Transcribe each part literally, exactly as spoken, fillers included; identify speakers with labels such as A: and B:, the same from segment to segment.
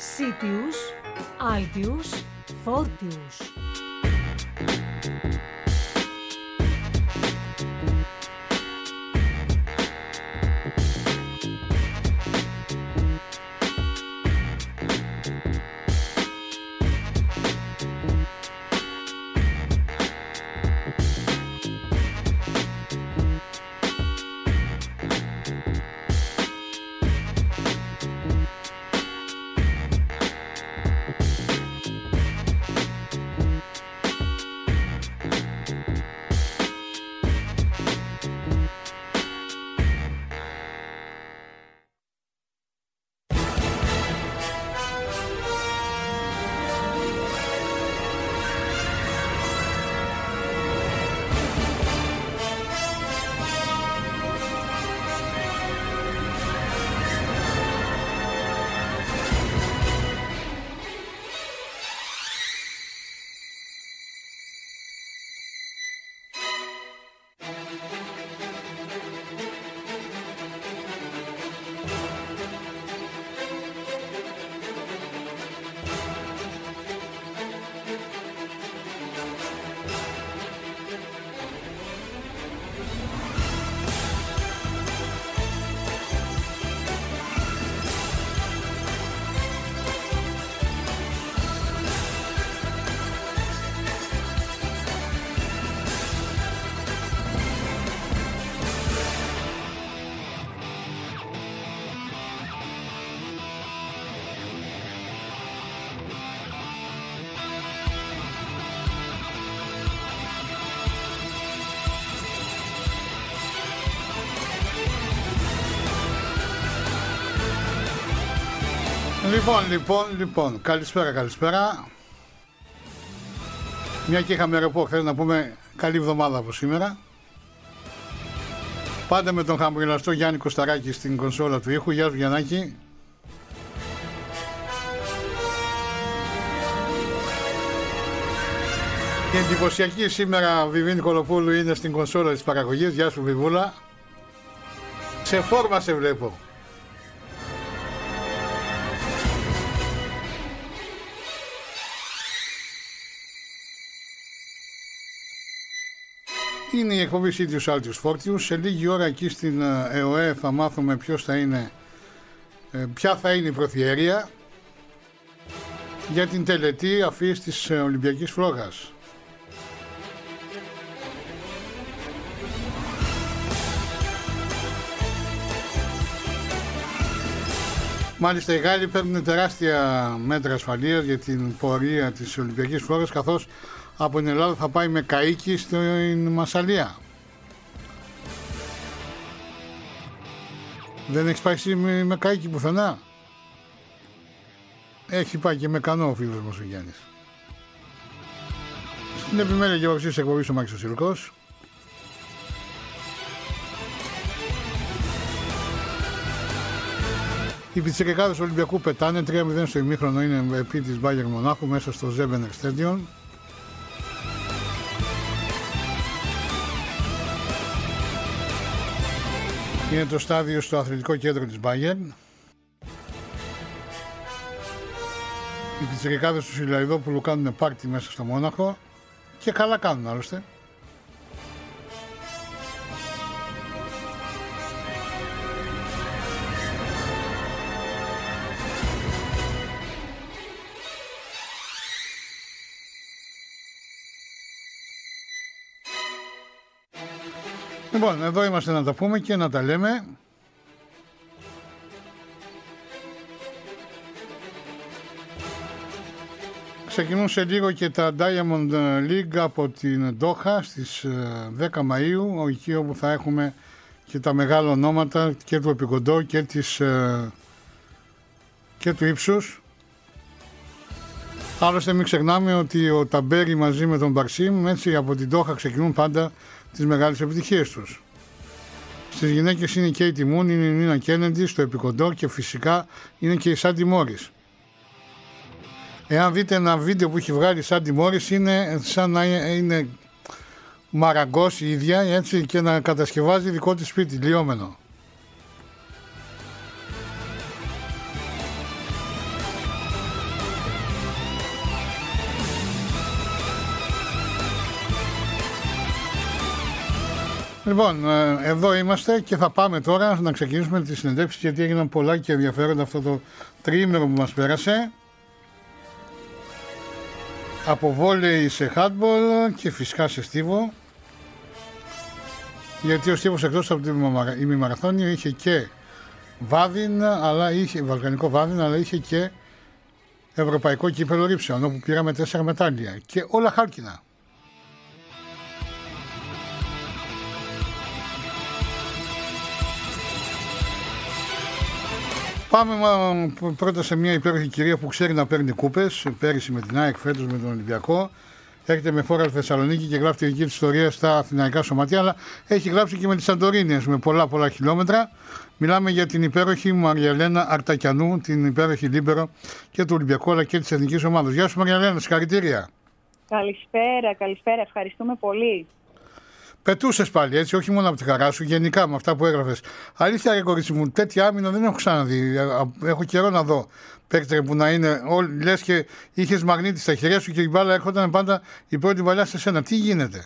A: Citius, Altius, Fortius.
B: Λοιπόν, λοιπόν, λοιπόν, καλησπέρα, καλησπέρα. Μια και είχαμε ρεπό χθες, να πούμε καλή εβδομάδα από σήμερα. Πάντα με τον χαμογελαστό Γιάννη Κωσταράκη στην κονσόλα του ήχου. Γεια σου Γιαννάκη. Η εντυπωσιακή σήμερα Βιβίνη Κολοπούλου είναι στην κονσόλα της παραγωγής. Γεια σου Βιβούλα. Σε φόρμα σε βλέπω. Είναι η εκπομπή Citius, Altius, Fortius. Σε λίγη ώρα εκεί στην ΕΟΕ θα μάθουμε ποιος θα είναι, ποια θα είναι η προθιερία για την τελετή αφής της Ολυμπιακής Φλόγας. Μάλιστα οι Γάλλοι παίρνουν τεράστια μέτρα ασφαλείας για την πορεία της Ολυμπιακής Φλόγας, καθώς από την Ελλάδα θα πάει με καΐκι στην Μασσαλία. Δεν έχεις πάει εσύ με, με καΐκι πουθενά? Έχει πάει και με κανό ο φίλος μας ο Γιάννης. Στην επιμέλεια γεωργίας εκπομπής ο Μάκης ο Σιλκός. Οι πιτσιρικάδες του Ολυμπιακού πετάνε τρία μηδέν στο ημίχρονο, είναι επί της Μπάγερν Μονάχου μέσα στο Ζέμπενερ Stadion. Είναι το στάδιο στο αθλητικό κέντρο της Bayern. Οι πιτσιρικάδες του Σιλαϊδόπουλου κάνουν πάρτι μέσα στο Μόναχο και καλά κάνουν άλλωστε. Λοιπόν, εδώ είμαστε να τα πούμε και να τα λέμε. Ξεκινούν σε λίγο και τα Diamond League από την Ντόχα στις δέκα Μαΐου, εκεί όπου θα έχουμε και τα μεγάλα ονόματα και του επικοντό και, της, και του ύψους. Άλλωστε μην ξεχνάμε ότι ο Ταμπέρι μαζί με τον Μπαρσίμ, έτσι από την Ντόχα ξεκινούν πάντα τις μεγάλες επιτυχίες τους. Στις γυναίκες είναι και η Τιμούν, είναι η Νίνα Κένεντι στο επικοντό και φυσικά είναι και η Σάντι Μόρις. Εάν δείτε ένα βίντεο που έχει βγάλει η Σάντι Μόρις, είναι σαν να είναι μαραγκός η ίδια, έτσι, και να κατασκευάζει δικό της σπίτι, λιώμενο. Λοιπόν, εδώ είμαστε και θα πάμε τώρα να ξεκινήσουμε τη συνεντεύξη, γιατί έγιναν πολλά και ενδιαφέροντα αυτό το τριήμερο που μας πέρασε. Από βόλεϊ σε handball και φυσικά σε στίβο. Γιατί ο στίβος, εκτός από την ημιμαραθώνιο, είχε και βάδιν, αλλά είχε, βαλκανικό βάδιν, αλλά είχε και ευρωπαϊκό κύπελλο ρύψεων, όπου πήραμε τέσσερα μετάλλια και όλα χάλκινα. Πάμε πρώτα σε μια υπέροχη κυρία που ξέρει να παίρνει κούπες, πέρυσι με την ΑΕΚ, φέτος με τον Ολυμπιακό. Έρχεται με φόρα στη Θεσσαλονίκη και γράφει τη δική της ιστορία στα αθηναϊκά σωματεία, αλλά έχει γράψει και με τη Σαντορίνη με πολλά πολλά χιλιόμετρα. Μιλάμε για την υπέροχη Μαριαλένα Αρτακιανού, την υπέροχη λίμπερο και του Ολυμπιακού αλλά και της εθνικής ομάδας. Γεια σου Μαριαλένα, συγχαρητήρια.
C: Καλησπέρα, καλησπέρα, ευχαριστούμε πολύ.
B: Πετούσες πάλι έτσι, όχι μόνο από τη χαρά σου, γενικά με αυτά που έγραφες. Αλήθεια, ρε κορίτσι μου, τέτοια άμυνα δεν έχω ξαναδεί. Έχω καιρό να δω παίκτρε που να είναι. Λες και είχες μαγνήτη στα χέρια σου και η μπάλα έρχονταν πάντα η πρώτη παλιά σε σένα. Τι γίνεται?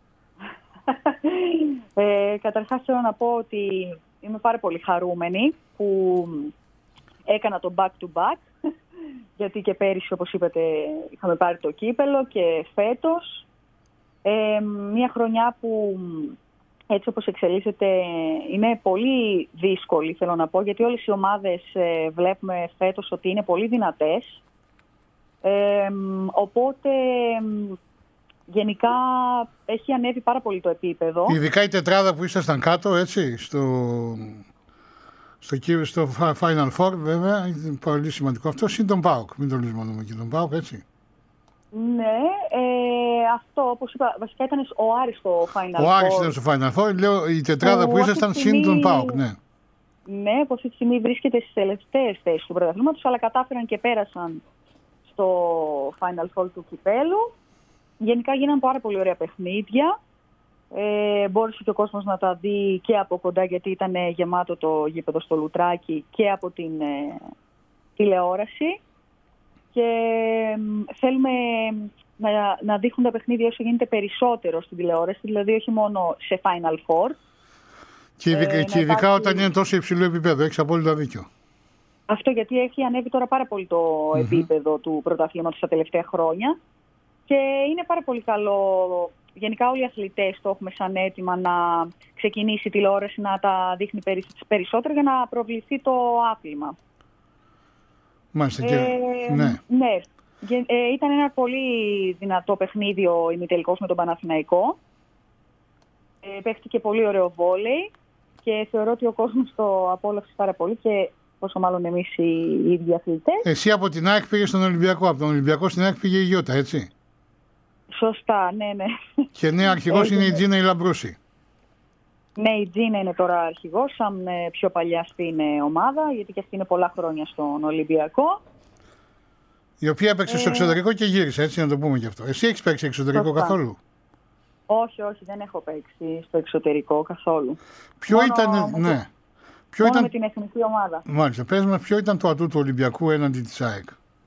C: ε, καταρχάς θέλω να πω ότι είμαι πάρα πολύ χαρούμενη που έκανα το back to back. Γιατί και πέρυσι, όπως είπατε, είχαμε πάρει το κύπελλο και φέτος. Ε, μια χρονιά που έτσι όπως εξελίσσεται είναι πολύ δύσκολη, θέλω να πω, γιατί όλες οι ομάδες ε, βλέπουμε φέτος ότι είναι πολύ δυνατές. Ε, οπότε γενικά έχει ανέβει πάρα πολύ το επίπεδο.
B: Ειδικά η τετράδα που ήσασταν κάτω, έτσι, στο, στο, στο Final Four βέβαια, είναι πολύ σημαντικό αυτό, συν τον ΠΑΟΚ, μην το λησμονούμε και τον ΠΑΟΚ, έτσι.
C: Ναι, ε, αυτό όπως είπα, βασικά ήταν ο Άρης στο Final Four.
B: Ο Άρης ήταν στο Final Four, λέω η τετράδα που, που ήσασταν συν τον ΠΑΟΚ, ναι.
C: Ναι, που αυτή τη στιγμή βρίσκεται στις τελευταίες θέσεις του πρωταθλήματος, αλλά κατάφεραν και πέρασαν στο Final Four του κυπέλου. Γενικά γίνανε πάρα πολύ ωραία παιχνίδια. Ε, μπόρεσε και ο κόσμος να τα δει και από κοντά, γιατί ήταν γεμάτο το γήπεδο στο Λουτράκι, και από την ε, τηλεόραση. Και θέλουμε να, να δείχνουν τα παιχνίδια όσο γίνεται περισσότερο στην τηλεόραση, δηλαδή όχι μόνο σε Final Four.
B: Και ειδικά, ε, και ειδικά υπάρχει... όταν είναι τόσο υψηλό επίπεδο, έχεις απόλυτα δίκιο.
C: Αυτό γιατί έχει ανέβει τώρα πάρα πολύ το mm-hmm. επίπεδο του πρωταθλήματος τα τελευταία χρόνια και είναι πάρα πολύ καλό. Γενικά όλοι οι αθλητές το έχουμε σαν αίτημα να ξεκινήσει η τηλεόραση να τα δείχνει περισσότερο για να προβληθεί το άθλημα.
B: Μάλιστα, και...
C: ε,
B: ναι.
C: ναι. Ε, ήταν ένα πολύ δυνατό παιχνίδι ο ημιτελικός με τον Παναθηναϊκό. Ε, παίχτηκε πολύ ωραίο βόλεϊ και θεωρώ ότι ο κόσμος το απόλαυσε πάρα πολύ, και πόσο μάλλον εμείς οι ίδιοι αθλητές.
B: Εσύ από την ΑΕΚ πήγες στον Ολυμπιακό, από τον Ολυμπιακό στην ΑΕΚ πήγε η Γιώτα, έτσι?
C: Σωστά, ναι, ναι.
B: Και νέα αρχηγός είναι η Τζίνα η Λαμπρούση.
C: Ναι, η Τζίνα είναι τώρα αρχηγός, σαν πιο παλιά στην ομάδα, γιατί και αυτή είναι πολλά χρόνια στον Ολυμπιακό.
B: Η οποία έπαιξε ε... στο εξωτερικό και γύρισε, έτσι να το πούμε και αυτό. Εσύ έχεις παίξει εξωτερικό Σωστά. καθόλου?
C: Όχι, όχι, δεν έχω παίξει στο εξωτερικό καθόλου.
B: Ποιο μόνο ήταν,
C: με
B: ναι.
C: Το...
B: Ποιο
C: μόνο
B: ήταν...
C: με την εθνική ομάδα.
B: Μάλιστα, πες μας ποιο ήταν το ατού του Ολυμπιακού έναντι της ΑΕΚ?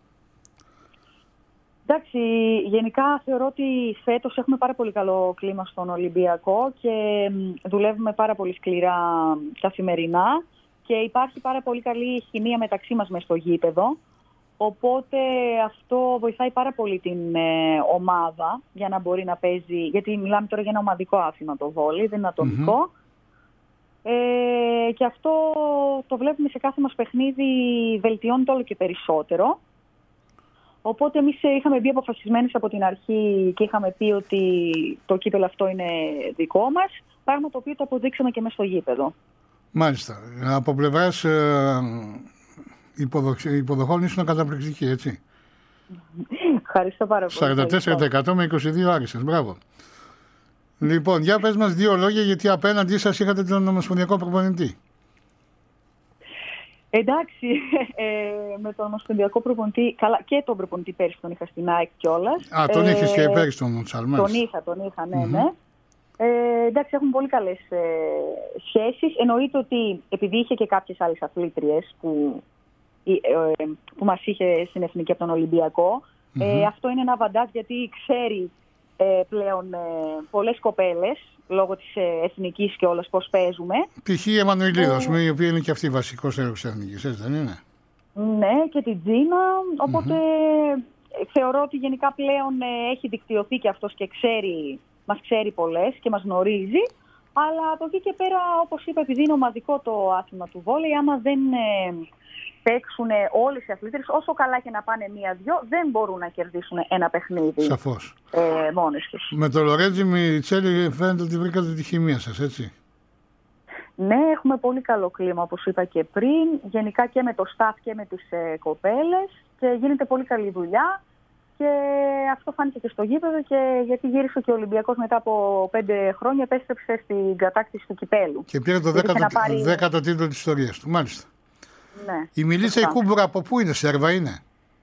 C: Εντάξει, γενικά θεωρώ ότι φέτος έχουμε πάρα πολύ καλό κλίμα στον Ολυμπιακό και δουλεύουμε πάρα πολύ σκληρά καθημερινά και υπάρχει πάρα πολύ καλή χημεία μεταξύ μας μες στο γήπεδο. Οπότε αυτό βοηθάει πάρα πολύ την ε, ομάδα για να μπορεί να παίζει, γιατί μιλάμε τώρα για ένα ομαδικό άθλημα το βόλεϊ, δεν είναι ατομικό. Mm-hmm. Ε, και αυτό το βλέπουμε σε κάθε μας παιχνίδι, βελτιώνεται όλο και περισσότερο. Οπότε εμείς είχαμε μπει αποφασισμένες από την αρχή και είχαμε πει ότι το κύπελλο αυτό είναι δικό μας, πράγμα το οποίο το αποδείξαμε και μέσα στο γήπεδο.
B: Μάλιστα. Από πλευράς ε, υποδοχών ήσουν καταπληκτική, έτσι?
C: Ευχαριστώ πάρα πολύ.
B: σαράντα τέσσερα τοις εκατό με είκοσι δύο άριστες. Μπράβο. Λοιπόν, για πες μας δύο λόγια, γιατί απέναντί σας είχατε τον ομοσπονδιακό προπονητή.
C: Εντάξει, ε, με τον ομοσπονδιακό προπονητή, καλά, και τον προπονητή πέρυσι τον είχα στην ΑΕΚ κιόλας.
B: Α, τον
C: ε,
B: είχες και πέρυσι τον Τσαλμάς.
C: Τον είχα, τον είχα, ναι, mm-hmm. ναι. Ε, εντάξει, έχουν πολύ καλές ε, σχέσεις. Εννοείται ότι επειδή είχε και κάποιες άλλες αθλήτριες που, ε, ε, που μας είχε στην εθνική από τον Ολυμπιακό, mm-hmm. ε, αυτό είναι ένα βαντάζ, γιατί ξέρει ε, πλέον ε, πολλές κοπέλες, λόγω της ε, εθνικής και όλας πώς παίζουμε.
B: Π.χ. η Εμμανουηλίδου, ε, η οποία είναι και αυτή βασικός έργος της εθνικής, έτσι δεν είναι?
C: Ναι, και την Τζίνα, οπότε mm-hmm. θεωρώ ότι γενικά πλέον ε, έχει δικτυωθεί και αυτός και ξέρει, μας ξέρει πολλές και μας γνωρίζει. Αλλά από εκεί και πέρα, όπως είπα, επειδή είναι ομαδικό το άθλημα του βόλεϊ, άμα δεν ε, παίξουν όλες οι αθλήτρες, όσο καλά και να πάνε μία-δυο, δεν μπορούν να κερδίσουν ένα παιχνίδι.
B: Σαφώς.
C: Ε, μόνες τους.
B: Με το Λορέτζι Μιτσέλη φαίνεται ότι βρήκατε τη χημεία σας, έτσι?
C: Ναι, έχουμε πολύ καλό κλίμα, όπως είπα και πριν, γενικά και με το staff και με τις ε, κοπέλες, και γίνεται πολύ καλή δουλειά. Και αυτό φάνηκε και στο γήπεδο, και γιατί γύρισε και ο Ολυμπιακός μετά από πέντε χρόνια, επέστρεψε στην κατάκτηση του κυπέλου.
B: Και πήρε το δέκατο, πάρει... δέκατο τίτλο της ιστορίας του, μάλιστα.
C: Ναι,
B: η Μιλίτσα η Κούμπουρα από πού είναι, Σέρβα είναι?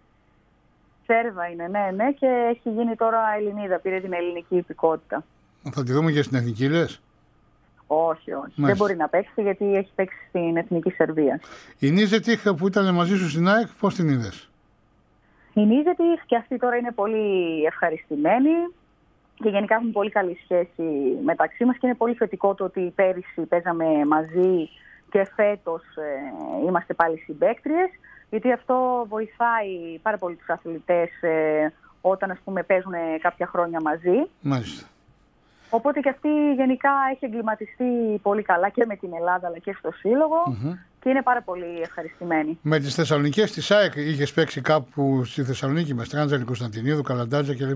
C: Σέρβα είναι, ναι, ναι, και έχει γίνει τώρα Ελληνίδα, πήρε την ελληνική υπηκότητα.
B: Θα τη δούμε και στην εθνική, λες?
C: Όχι, όχι. Μάλιστα. Δεν μπορεί να παίξει, γιατί έχει παίξει στην εθνική Σερβία.
B: Η Νίζετιχ που ήταν μαζί σου στην ΑΕΚ, πώς την είδες?
C: Η Νίζετιχ και αυτή τώρα είναι πολύ ευχαριστημένη και γενικά έχουμε πολύ καλή σχέση μεταξύ μας, και είναι πολύ θετικό το ότι πέρυσι παίζαμε μαζί και φέτος ε, είμαστε πάλι συμπαίκτριες, γιατί αυτό βοηθάει πάρα πολύ τους αθλητές ε, όταν, ας πούμε, παίζουν κάποια χρόνια μαζί.
B: Μάλιστα.
C: Οπότε και αυτή γενικά έχει εγκληματιστεί πολύ καλά και με την Ελλάδα αλλά και στο Σύλλογο. Mm-hmm. Και είναι πάρα πολύ ευχαριστημένη.
B: Με τις Θεσσαλονικές της ΑΕΚ είχες παίξει κάπου στη Θεσσαλονίκη με Στράντζαλη, Κωνσταντινίδου, Καλαντάτζα κλπ?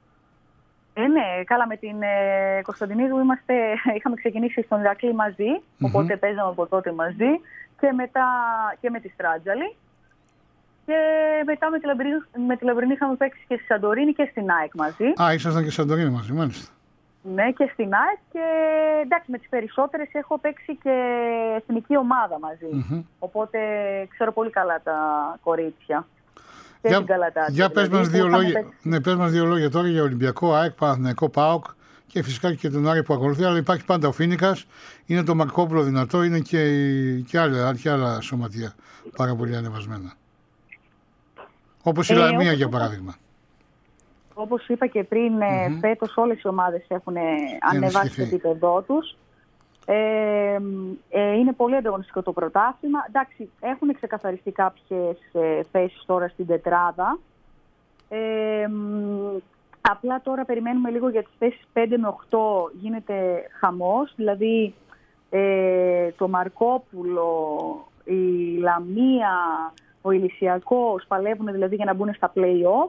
C: Ε, ναι, καλά, με την ε, Κωνσταντινίδου είμαστε, είχαμε ξεκινήσει στον Ηρακλή μαζί, mm-hmm. οπότε παίζαμε από τότε μαζί, και μετά και με τη Στράτζαλη. Και μετά με τη Λαμπρινή, με τη Λαμπρινή είχαμε παίξει και στη Σαντορίνη και στην ΑΕΚ μαζί.
B: Α, ήσασταν και στη Σαντορίνη μαζί, μάλιστα.
C: Ναι, και στην ΑΕΚ, και εντάξει, με τις περισσότερες έχω παίξει και εθνική ομάδα μαζί. Mm-hmm. Οπότε ξέρω πολύ καλά τα κορίτσια. Και
B: για
C: την Καλατάτη.
B: Για δηλαδή, πες, μας δύο λόγια, ναι, πες μας δύο λόγια τώρα για Ολυμπιακό, ΑΕΚ, Παναθηναϊκό, ΠΑΟΚ και φυσικά και τον Άρη που ακολουθεί. Αλλά υπάρχει πάντα ο Φίνικας, είναι το Μαρκόπουλο δυνατό, είναι και, και, άλλα, και άλλα σωματεία πάρα πολύ ανεβασμένα. Όπως η ε, Λαμία για παράδειγμα.
C: Όπως είπα και πριν, mm-hmm. φέτος όλες οι ομάδες έχουν ανεβάσει το επίπεδό τους. Ε, ε, είναι πολύ ανταγωνιστικό το πρωτάθλημα. Εντάξει, έχουν ξεκαθαριστεί κάποιες ε, θέσεις τώρα στην τετράδα. Ε, απλά τώρα περιμένουμε λίγο για τις θέσεις πέντε με οκτώ, γίνεται χαμός. Δηλαδή ε, το Μαρκόπουλο, η Λαμία, ο Ηλυσιακός παλεύουν δηλαδή για να μπουν στα play-off.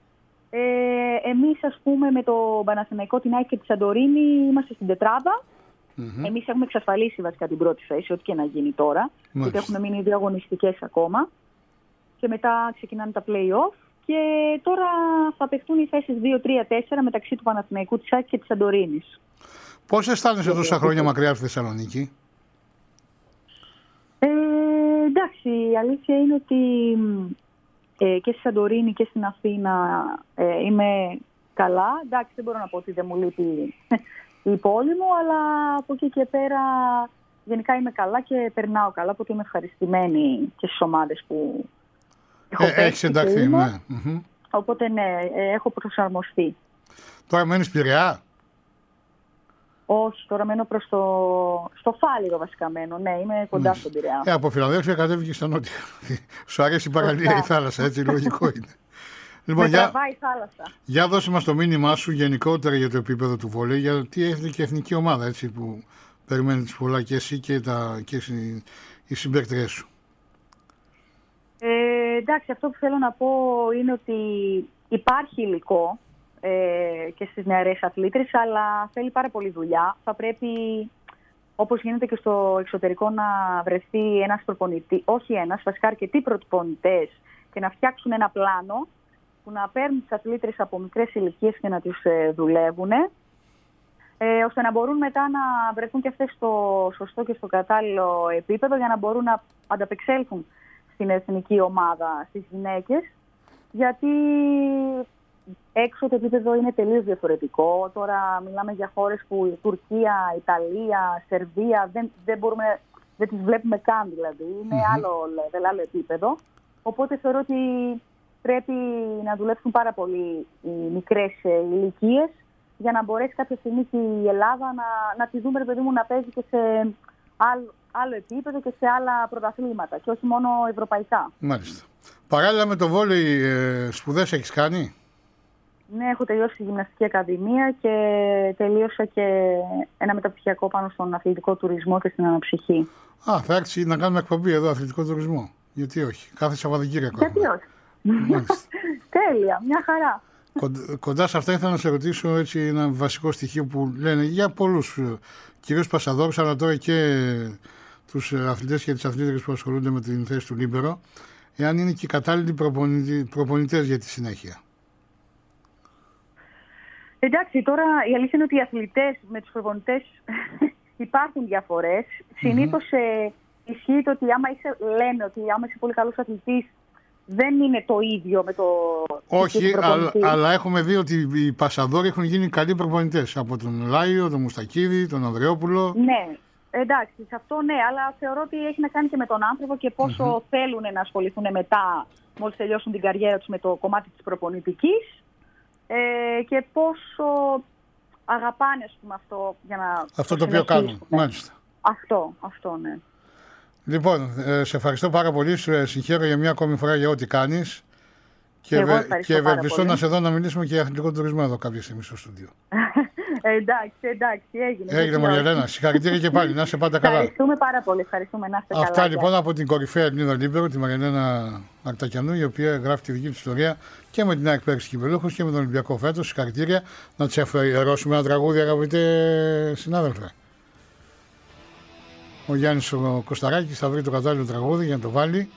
C: Ε, εμείς, ας πούμε, με το Παναθηναϊκό, την ΑΕΚ και τη Σαντορίνη είμαστε στην τετράδα. Mm-hmm. Εμείς έχουμε εξασφαλίσει βασικά την πρώτη θέση, ό,τι και να γίνει τώρα. Γιατί έχουν μείνει δύο αγωνιστικές ακόμα. Και μετά ξεκινάνε τα play-off. Και τώρα θα παιχτούν οι θέσεις δύο, τρία, τέσσερα μεταξύ του Παναθηναϊκού, της ΑΕΚ και της Σαντορίνης.
B: Πώς αισθάνεσαι τόσα χρόνια μακριά από τη Θεσσαλονίκη?
C: Ε, εντάξει, η αλήθεια είναι ότι Ε, και στη Σαντορίνη και στην Αθήνα ε, είμαι καλά. Εντάξει, δεν μπορώ να πω ότι δεν μου λείπει η πόλη μου, αλλά από εκεί και πέρα γενικά είμαι καλά και περνάω καλά, οπότε είμαι ευχαριστημένη και στις ομάδες που έχω ε, παίξει.
B: Έχεις ενταχθεί, ναι. Mm-hmm.
C: Οπότε ναι, ε, έχω προσαρμοστεί.
B: Τώρα μένεις Πειραιά?
C: Όχι, τώρα μένω προς το... στο Φάληρο βασικά μένω. Ναι, είμαι κοντά στον Πειραιά.
B: Ε, από Φιλαδέλφια κατέβηκε στα νότια. Σου αρέσει η παραλία, η θάλασσα, έτσι, λογικό είναι.
C: Λοιπόν, με για... τραβάει η θάλασσα.
B: Για δώσε μας το μήνυμά σου γενικότερα για το επίπεδο του βόλεϊ, γιατί έχετε και εθνική ομάδα, έτσι, που περιμένετε πολλά και εσύ και, τα... και οι συμπαίκτριές σου.
C: Ε, εντάξει, αυτό που θέλω να πω είναι ότι υπάρχει υλικό και στις νεαρές αθλήτρες, αλλά θέλει πάρα πολύ δουλειά. Θα πρέπει, όπως γίνεται και στο εξωτερικό, να βρεθεί ένας προπονητής, όχι ένας, βασικά αρκετοί προπονητές, και να φτιάξουν ένα πλάνο που να παίρνουν τις αθλήτρες από μικρές ηλικίες και να τις δουλεύουν, ε, ώστε να μπορούν μετά να βρεθούν και αυτές στο σωστό και στο κατάλληλο επίπεδο, για να μπορούν να ανταπεξέλθουν στην εθνική ομάδα, στις γυναίκες, γιατί έξω το επίπεδο είναι τελείως διαφορετικό. Τώρα μιλάμε για χώρες που η Τουρκία, Ιταλία, Σερβία δεν, δεν, μπορούμε, δεν τις βλέπουμε καν δηλαδή. Είναι mm-hmm. άλλο level, άλλο επίπεδο. Οπότε θεωρώ ότι πρέπει να δουλέψουν πάρα πολύ οι μικρές ηλικίες για να μπορέσει κάποια στιγμή και η Ελλάδα να, να τη δούμε, ρε παιδί μου, να παίζει και σε άλλο, άλλο επίπεδο και σε άλλα πρωταθλήματα και όχι μόνο ευρωπαϊκά.
B: Μάλιστα. Παράλληλα με το βόλεϊ, ε, σπουδές έχεις κάνει?
C: Ναι, έχω τελειώσει τη γυμναστική ακαδημία και τελείωσα και ένα μεταπτυχιακό πάνω στον αθλητικό τουρισμό και στην αναψυχή.
B: Α, θα έρθει να κάνουμε εκπομπή εδώ, αθλητικό τουρισμό. Γιατί όχι, κάθε Σαββατοκύριακο.
C: Γιατί όχι. Τέλεια, μια χαρά.
B: Κοντά, κοντά σε αυτά ήθελα να σε ρωτήσω έτσι, ένα βασικό στοιχείο που λένε για πολλούς, κυρίως πασαδόρους, αλλά τώρα και τους αθλητές και τις αθλήτρες που ασχολούνται με την θέση του λίμπερο, εάν είναι και οι κατάλληλοι προπονητές για τη συνέχεια.
C: Εντάξει, τώρα η αλήθεια είναι ότι οι αθλητές με τους προπονητές υπάρχουν διαφορές. Mm-hmm. Συνήθως ε, ισχύει το ότι άμα είσαι, λένε ότι άμα είσαι πολύ καλός αθλητής, δεν είναι το ίδιο με το.
B: Όχι, αλλά, αλλά έχουμε δει ότι οι πασαδόροι έχουν γίνει καλοί προπονητές. Από τον Λάιο, τον Μουστακίδη, τον Ανδρεόπουλο.
C: Ναι, εντάξει, σε αυτό ναι, αλλά θεωρώ ότι έχει να κάνει και με τον άνθρωπο και πόσο mm-hmm. θέλουν να ασχοληθούν μετά, μόλις τελειώσουν την καριέρα τους, με το κομμάτι της προπονητικής ε, και πόσο αγαπάνε, ας πούμε, αυτό για να.
B: Αυτό το οποίο κάνουν, μάλιστα.
C: Αυτό, αυτό, ναι.
B: Λοιπόν, σε ευχαριστώ πάρα πολύ. Σου συγχαίρω για μια ακόμη φορά για ό,τι κάνεις. Και, και ευελπιστώ να σε δω να μιλήσουμε και για αθλητικό τουρισμό εδώ κάποια στιγμή στο στούντιο.
C: εντάξει, εντάξει, έγινε.
B: Έγινε, Μαριαλένα. Συγχαρητήρια και πάλι. Να είσαι πάντα καλά.
C: Ευχαριστούμε πάρα πολύ. Ευχαριστούμε, να είστε καλά.
B: Αυτά λοιπόν από την κορυφαία Ελληνίδα Λίμπερο, τη Μαριαλένα Αρτακιανού, η οποία γράφει τη δική της ιστορία και με την ΑΕΚ Πέρξης Κυπελούχους και με τον Ολυμπιακό φέτος. Συγχαρητήρια. Να της αφιερώσουμε ένα τραγούδι, αγαπητέ συνάδελφε. Ο Γιάννης ο Κωσταράκης θα βρει το κατάλληλο τραγούδι για να το βάλει.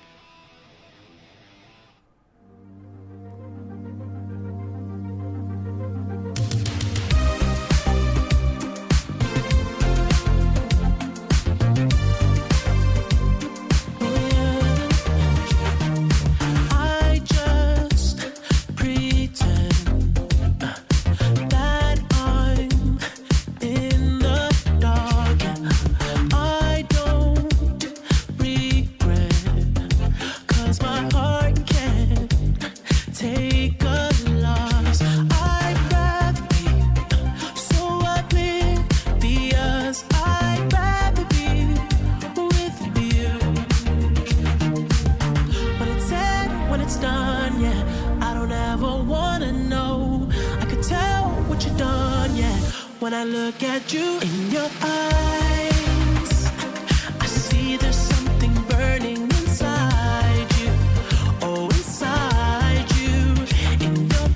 D: When I look at you in your eyes, I see there's something burning inside you. Oh, inside you, in your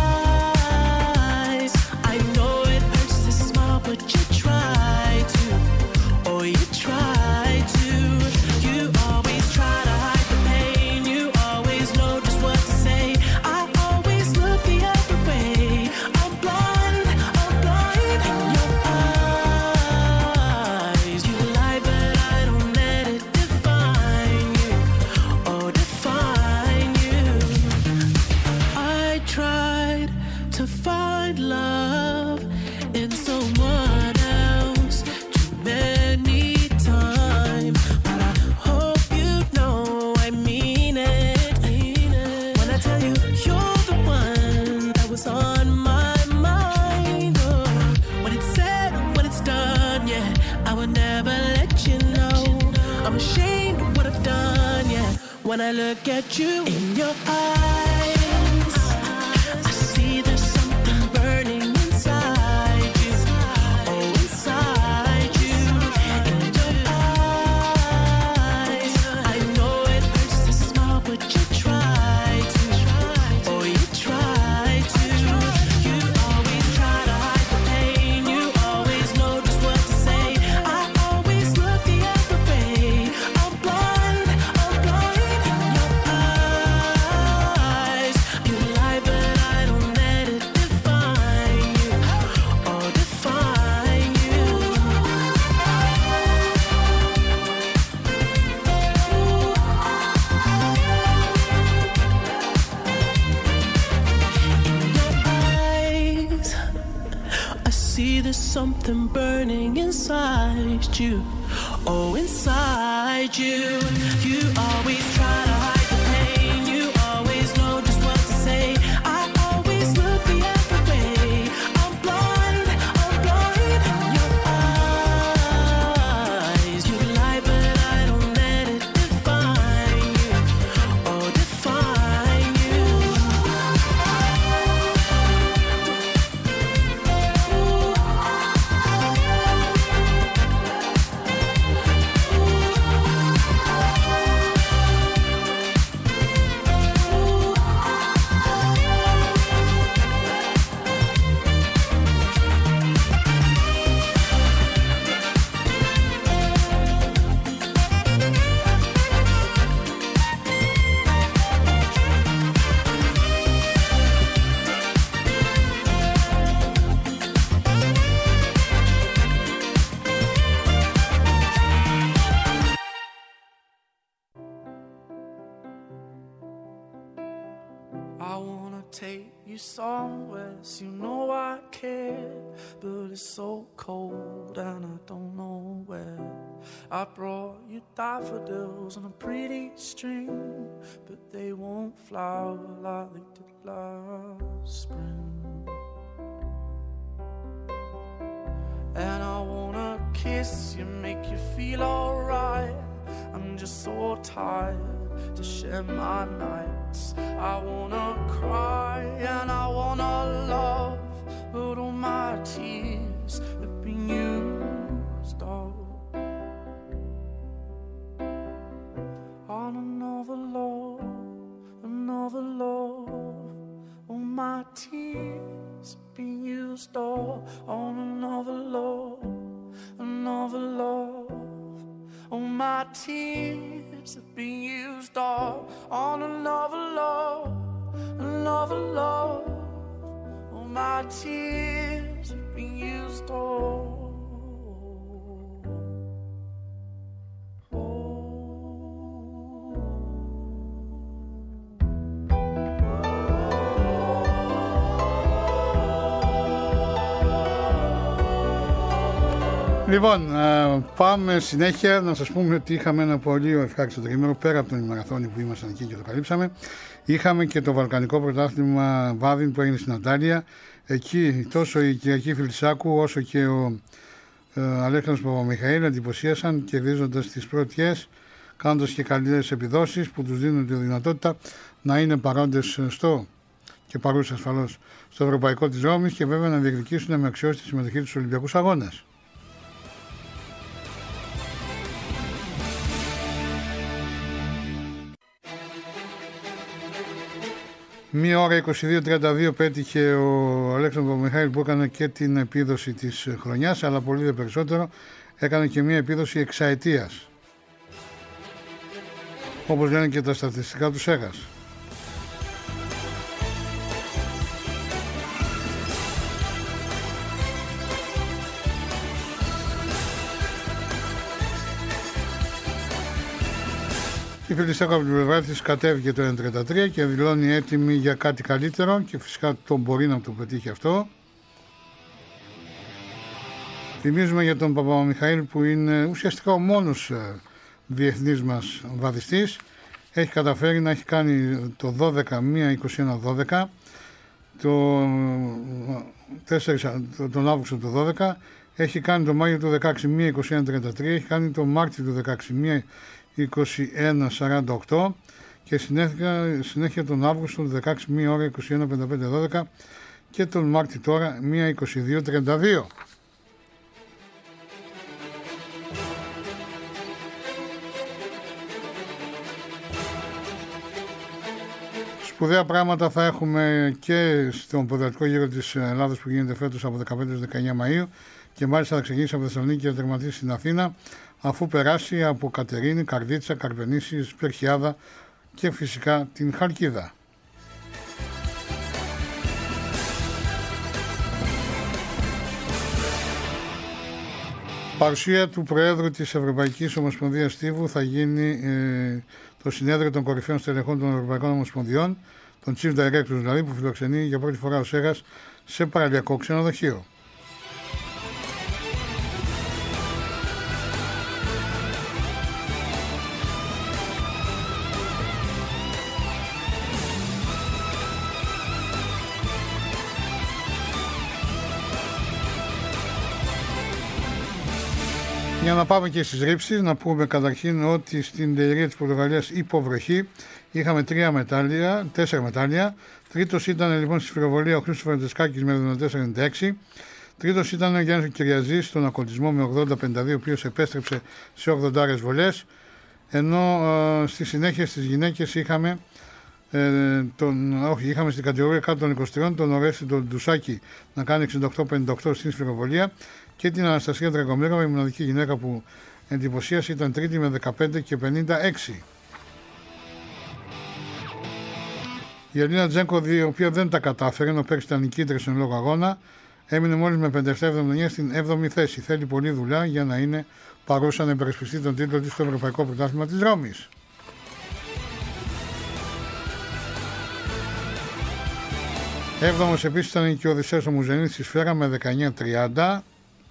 D: eyes. I know it hurts to smile, but you try to. Oh, you try to. You always try to hide the pain. You always know just what to say. I always look the other way. I'm blind, I'm blind. When I look at you in your eyes, I see there's something burning inside you. Oh, inside you, in your eyes. I know it hurts to smile, but you try to. Oh, you try to. You always try to hide the pain. You always know just what to say. I always look the other way. I'm blind, I'm blind. There's something burning inside you. Oh, inside you. You always try to hide the pain. You always know just what to say. I always look the other way. I'm blind.
E: I wanna take you somewhere, so you know I care, but it's so cold and I don't know where. I brought you daffodils on a pretty string, but they won't flower like they did last spring. And I wanna kiss you, make you feel alright. I'm just so tired to share my nights. I wanna cry and I wanna love, but all my tears have been used up on another love, another love. All my tears have been used up on another love, another love. All my tears have been used up on another love, another love. All my tears have been used up.
B: Λοιπόν, πάμε συνέχεια να σας πούμε ότι είχαμε ένα πολύ ευχάριστο τρίμηνο πέρα από τον μαραθώνιο που ήμασταν εκεί και το καλύψαμε. Είχαμε και το Βαλκανικό Πρωτάθλημα Βάδιν που έγινε στην Αντάλια. Εκεί τόσο η Κυριακή Φιλισσάκου όσο και ο ε, Αλέξανδρος Παπαμιχαήλ εντυπωσίασαν κερδίζοντας τις πρώτιες, κάνοντας και καλύτερες επιδόσεις που τους δίνουν τη δυνατότητα να είναι παρόντες στο και παρούσες ασφαλώς στο Ευρωπαϊκό της Ρώμης και βέβαια να διεκδικήσουν με αξιώσει τη συμμετοχή στους Ολυμπιακούς Αγώνες. Μία ώρα είκοσι δύο τριάντα δύο πέτυχε ο Αλέξανδρος Παπαμιχαήλ που έκανε και την επίδοση της χρονιάς, αλλά πολύ δε περισσότερο έκανε και μία επίδοση εξαετίας, όπως λένε και τα στατιστικά του ΣΕΓΑΣ. Η Φιλισσάκου από την πλευρά της κατέβηκε το ένα τριάντα τρία και δηλώνει έτοιμη για κάτι καλύτερο και φυσικά το μπορεί να το πετύχει αυτό. Θυμίζουμε για τον Παπαμιχαήλ που είναι ουσιαστικά ο μόνος διεθνής μας βαδιστής. Έχει καταφέρει να έχει κάνει το δώδεκα μία είκοσι ένα δώδεκα, το, τον Αύγουστο του δώδεκα, έχει κάνει το Μάιο του δεκαέξι μία είκοσι ένα τριάντα τρία, έχει κάνει το Μάρτιο του δεκαέξι μία είκοσι ένα σαράντα οκτώ και συνέχεια, συνέχεια τον Αύγουστο του δεκαέξι μία ώρα είκοσι ένα πενήντα πέντε δώδεκα και τον Μάρτιο τώρα μία είκοσι δύο τριάντα δύο. Σπουδαία πράγματα θα έχουμε και στον ποδηλατικό γύρο της Ελλάδος που γίνεται φέτος από δεκαπέντε έως δεκαεννιά Μαΐου και μάλιστα θα ξεκινήσει από Θεσσαλονίκη και θα τερματίσει στην Αθήνα, αφού περάσει από Κατερίνη, Καρδίτσα, Καρπενήσι, Σπερχιάδα και φυσικά την Χαλκίδα. Παρουσία του Προέδρου της Ευρωπαϊκής Ομοσπονδίας Στίβου θα γίνει ε, το συνέδριο των κορυφαίων στελεχών των Ευρωπαϊκών Ομοσπονδιών, των Chief Directors δηλαδή, που φιλοξενεί για πρώτη φορά ο ΣΕΓΑΣ σε παραλιακό ξενοδοχείο. Για να πάμε και στις ρήψεις, να πούμε καταρχήν ότι στην τελειρία της Πορτογαλίας υποβροχή είχαμε τρία μετάλλια, τέσσερα μετάλλια. Τρίτος ήταν λοιπόν στη σφυροβολία ο Χρήστος Φραντεσκάκης με εβδομήντα τέσσερα ενενήντα έξι. Τρίτος ήταν ο Γιάννης Κυριαζής στον ακολουθισμό με ογδόντα πενήντα δύο, ο οποίος επέστρεψε σε ογδόντα βολές. Ενώ ε, στη συνέχεια στις γυναίκες είχαμε, ε, τον, όχι, είχαμε στην κατηγορία κάτω των είκοσι τριών τον Ορέστη τον Ντουσάκη να κάνει εξήντα οκτώ πενήντα οκτώ στην σφυροβολία και την Αναστασία Δραγομήροβα, η μοναδική γυναίκα που εντυπωσίασε, ήταν τρίτη με δεκαπέντε και πενήντα έξι. Η Ελίνα Τζένκο, η οποία δεν τα κατάφερε, ενώ πέρυσι ήταν νικήτρια στον λόγο αγώνα, έμεινε μόλις με πενήντα επτά εβδομήντα εννέα στην έβδομη θέση. Θέλει πολλή δουλειά για να είναι παρούσα να υπερασπιστεί τον τίτλο της στο Ευρωπαϊκό Πρωτάθλημα της Ρώμης. Έβδομος επίσης ήταν και ο Οδυσσέας ο Μουζενής στη σφαίρα με δεκαεννιά τριάντα.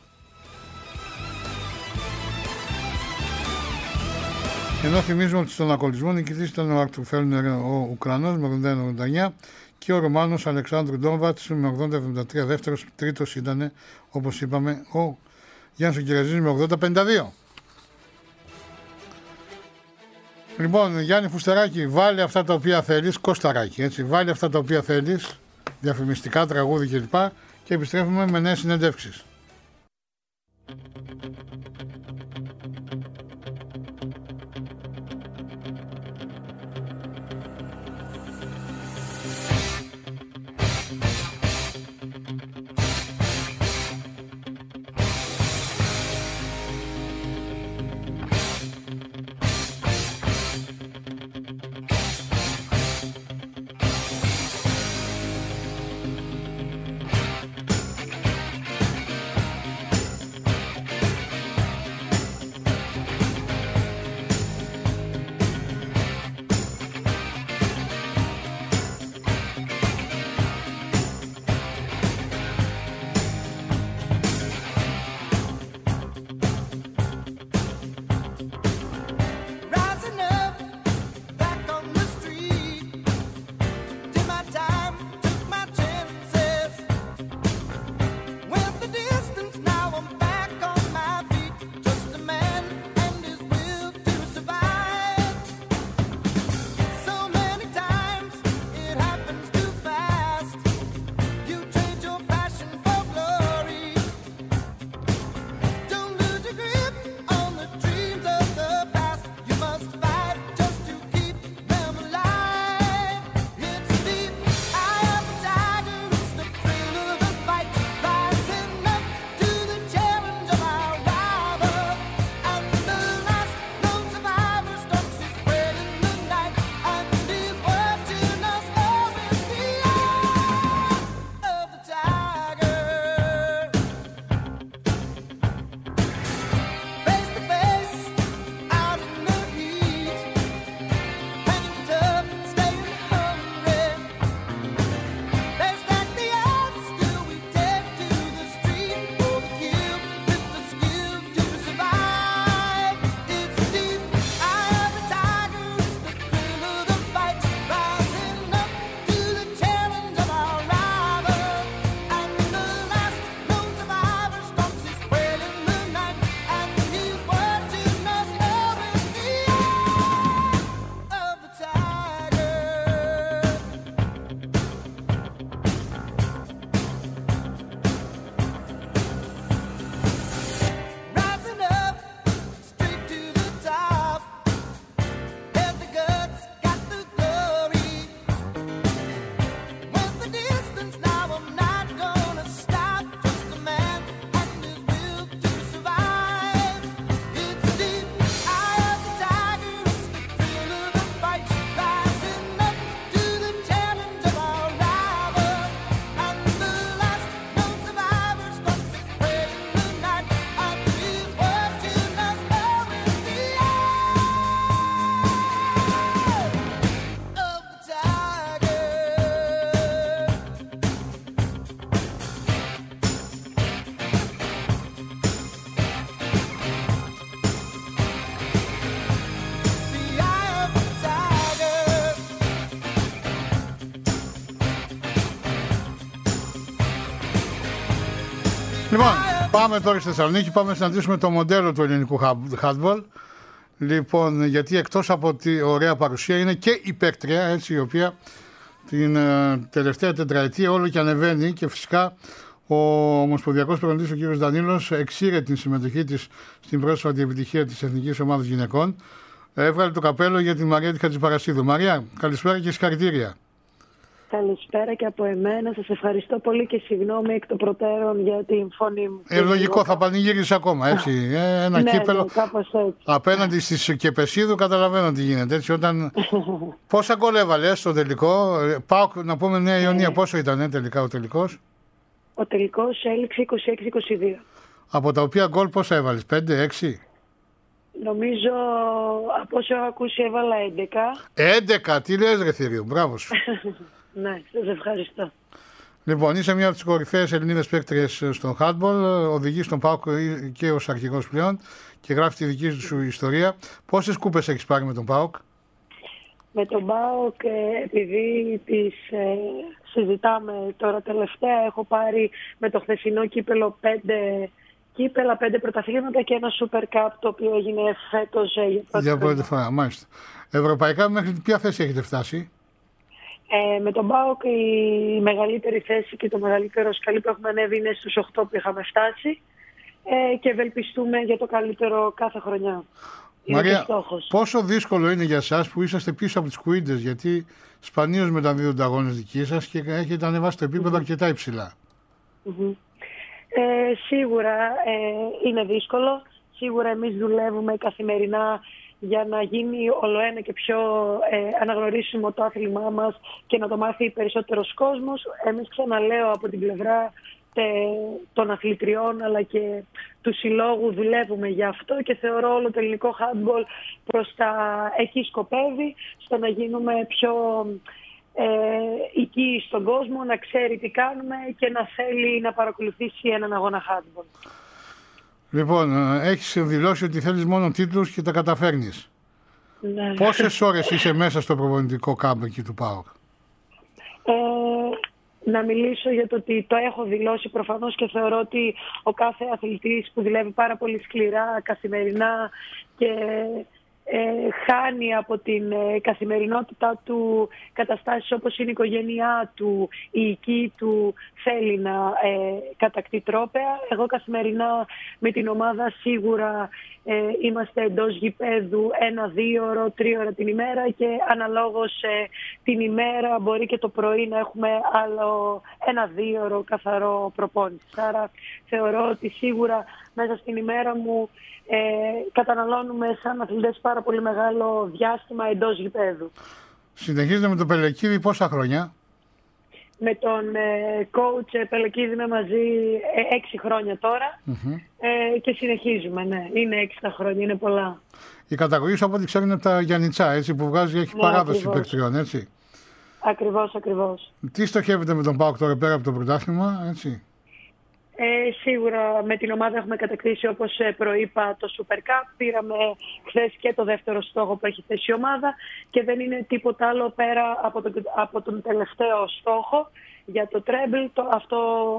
B: Ενώ θυμίζουμε ότι στον ακολουθισμό νικητής ήταν ο Άρτουρ Φέλνερ, ο Ουκρανός με ογδόντα ένα ογδόντα εννιά και ο Ρωμάνος Αλεξάνδρου Ντόμβατς με ογδόντα εβδομήντα τρία. Δεύτερος, τρίτος ήταν, όπως είπαμε, ο Γιάννης ο Κυραζής με ογδόντα πενήντα δύο. Λοιπόν, Γιάννη Φουστεράκη, βάλε αυτά τα οποία θέλεις, Κωσταράκη, έτσι, βάλε αυτά τα οποία θέλεις, διαφημιστικά, τραγούδι κλπ. Και επιστρέφουμε με νέες συνεντεύξεις. Λοιπόν, πάμε τώρα στη Θεσσαλονίκη, πάμε να συναντήσουμε το μοντέλο του ελληνικού handball. Λοιπόν, γιατί εκτός από τη ωραία παρουσία είναι και η παίκτρια, έτσι, η οποία την ε, τελευταία τετραετία όλο και ανεβαίνει και φυσικά ο Ομοσπονδιακός Προπονητής, ο κύριος Δανίλος, εξήρε την συμμετοχή της στην πρόσφατη επιτυχία της Εθνικής Ομάδας Γυναικών. Έβγαλε το καπέλο για την Μαρία Χατζηπαρασίδου. Μαρία, καλησπέρα και συγχαρητήρια.
F: Καλησπέρα και από εμένα. Σας ευχαριστώ πολύ και συγγνώμη εκ των προτέρων για την φωνή μου.
B: Ε, λογικό, θα πανηγύρισε ακόμα, έτσι. Ε, ένα
F: ναι,
B: κύπελο.
F: Ναι, κάπως έτσι.
B: Απέναντι στη Κεπεσίδου καταλαβαίνω τι γίνεται. Έτσι, όταν... Πόσα γκολ έβαλε στο τελικό. Πάω να πούμε Νέα Ιωνία, ε, πόσο ήταν ε, τελικά ο τελικός.
F: Ο τελικός έληξε είκοσι έξι είκοσι δύο.
B: Από τα οποία γκολ πόσα έβαλες, πέντε έξι.
F: Νομίζω από όσο έχω ακούσει έβαλα έντεκα.
B: έντεκα, τι λες ρε Θηρίου, μπράβο σου.
F: Ναι, σας ευχαριστώ.
B: Λοιπόν, είσαι μια από τις κορυφαίες Ελληνίδες παίκτριες στο handball, οδηγείς στον ΠΑΟΚ και ως αρχηγός πλέον και γράφει τη δική σου ιστορία. Πόσες κούπες έχεις πάρει με τον ΠΑΟΚ?
F: Με τον ΠΑΟΚ, επειδή τις ε, συζητάμε τώρα τελευταία, έχω πάρει με το χθεσινό κύπελο πέντε κύπελα, πέντε πρωταθλήματα και ένα Super Cup, το οποίο έγινε φέτος ε, για πρώτη
B: Για πρώτη φορά, μάλιστα. Ευρωπαϊκά, μέχρι ποια θέση έχετε φτάσει?
F: Ε, με τον ΠΑΟΚ η μεγαλύτερη θέση και το μεγαλύτερο σκαλί που έχουμε ανέβει είναι στους οκτώ που είχαμε φτάσει ε, και ευελπιστούμε για το καλύτερο κάθε χρονιά.
B: Μαρία, πόσο δύσκολο είναι για εσάς που είσαστε πίσω από τις κουίντες, γιατί σπανίως μεταδίδονται αγώνες δικοί σας και έχετε ανεβάσει το επίπεδο mm-hmm. αρκετά υψηλά.
F: Mm-hmm. Ε, σίγουρα ε, είναι δύσκολο. Σίγουρα εμείς δουλεύουμε καθημερινά για να γίνει ολοένα και πιο ε, αναγνωρίσιμο το άθλημά μας και να το μάθει περισσότερος κόσμος. Εμείς, ξαναλέω, από την πλευρά τε, των αθλητριών αλλά και του συλλόγου δουλεύουμε για αυτό και θεωρώ όλο το ελληνικό handball προς τα εκεί σκοπεύει, στο να γίνουμε πιο ε, οικοί στον κόσμο, να ξέρει τι κάνουμε και να θέλει να παρακολουθήσει έναν αγώνα handball.
B: Λοιπόν, έχεις δηλώσει ότι θέλεις μόνο τίτλους και τα καταφέρνεις.
F: Ναι.
B: Πόσες ώρες είσαι μέσα στο προπονητικό κάμπ εκεί του ΠΑΟΚ?
F: Ε, να μιλήσω για το ότι το έχω δηλώσει προφανώς και θεωρώ ότι ο κάθε αθλητής που δουλεύει πάρα πολύ σκληρά καθημερινά και ε, χάνει από την ε, καθημερινότητά του καταστάσεις όπως είναι η οικογένειά του, η οική του, θέλει να ε, κατακτεί τρόπαια. Εγώ καθημερινά με την ομάδα σίγουρα ε, είμαστε εντός γηπέδου ένα-δύο ώρο, τρία ώρα την ημέρα και αναλόγως ε, την ημέρα μπορεί και το πρωί να έχουμε άλλο ένα-δύο ώρο καθαρό προπόνηση. Άρα θεωρώ ότι σίγουρα μέσα στην ημέρα μου ε, καταναλώνουμε σαν αθλητές πάρα πολύ μεγάλο διάστημα εντός γηπέδου.
B: Συνεχίζετε με τον Πελεκίδη πόσα χρόνια?
F: Με τον ε, coach Πελεκίδη είμαι μαζί ε, έξι χρόνια τώρα mm-hmm. ε, και συνεχίζουμε, ναι. Είναι έξι τα χρόνια, είναι πολλά. Η
B: καταγωγή σου από ό,τι ξέρω είναι από τα Γιαννιτσά, έτσι, που βγάζει, έχει ναι, παράδοση παικτριών, έτσι.
F: Ακριβώς, ακριβώς.
B: Τι στοχεύετε με τον ΠΑΟΚ τώρα πέρα από το πρωτάθλημα, έτσι?
F: Ε, σίγουρα με την ομάδα έχουμε κατακτήσει, όπως προείπα, το Super Cup. Πήραμε χθες και το δεύτερο στόχο που έχει θέσει η ομάδα και δεν είναι τίποτα άλλο πέρα από τον, από τον τελευταίο στόχο για το treble, το, αυτό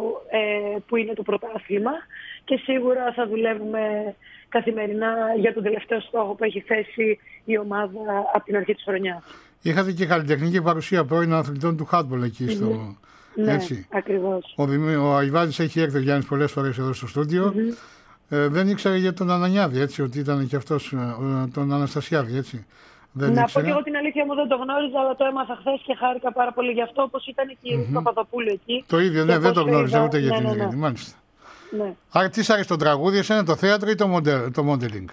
F: ε, που είναι το πρωτάθλημα, και σίγουρα θα δουλεύουμε καθημερινά για τον τελευταίο στόχο που έχει θέσει η ομάδα από την αρχή της χρονιάς. Είχατε και καλλιτεχνική παρουσία πρώην αθλητών του handball εκεί στο... Mm-hmm. Ναι, έτσι. Ακριβώς. Ο, ο Αϊβάδης έχει έρθει ο Γιάννης πολλές φορές εδώ στο στούντιο. Mm-hmm. Ε, δεν ήξερε για τον Ανανιάδη, έτσι, ότι ήταν και αυτός τον Αναστασιάδη, έτσι. Δεν να ήξερα. Πω και εγώ την αλήθεια μου, δεν το γνώριζα, αλλά το έμαθα χθες και χάρηκα πάρα πολύ γι' αυτό, όπως ήταν και η mm-hmm. Παπαδοπούλου εκεί. Το ίδιο, ναι, δεν το γνώριζα είδα... ούτε για την Ειρήνη, ναι, ναι. Μάλιστα. Ναι. Άρα τι σ' άρεσε το τραγούδι, εσένα το θέατρο ή το, μοντελ, το modeling?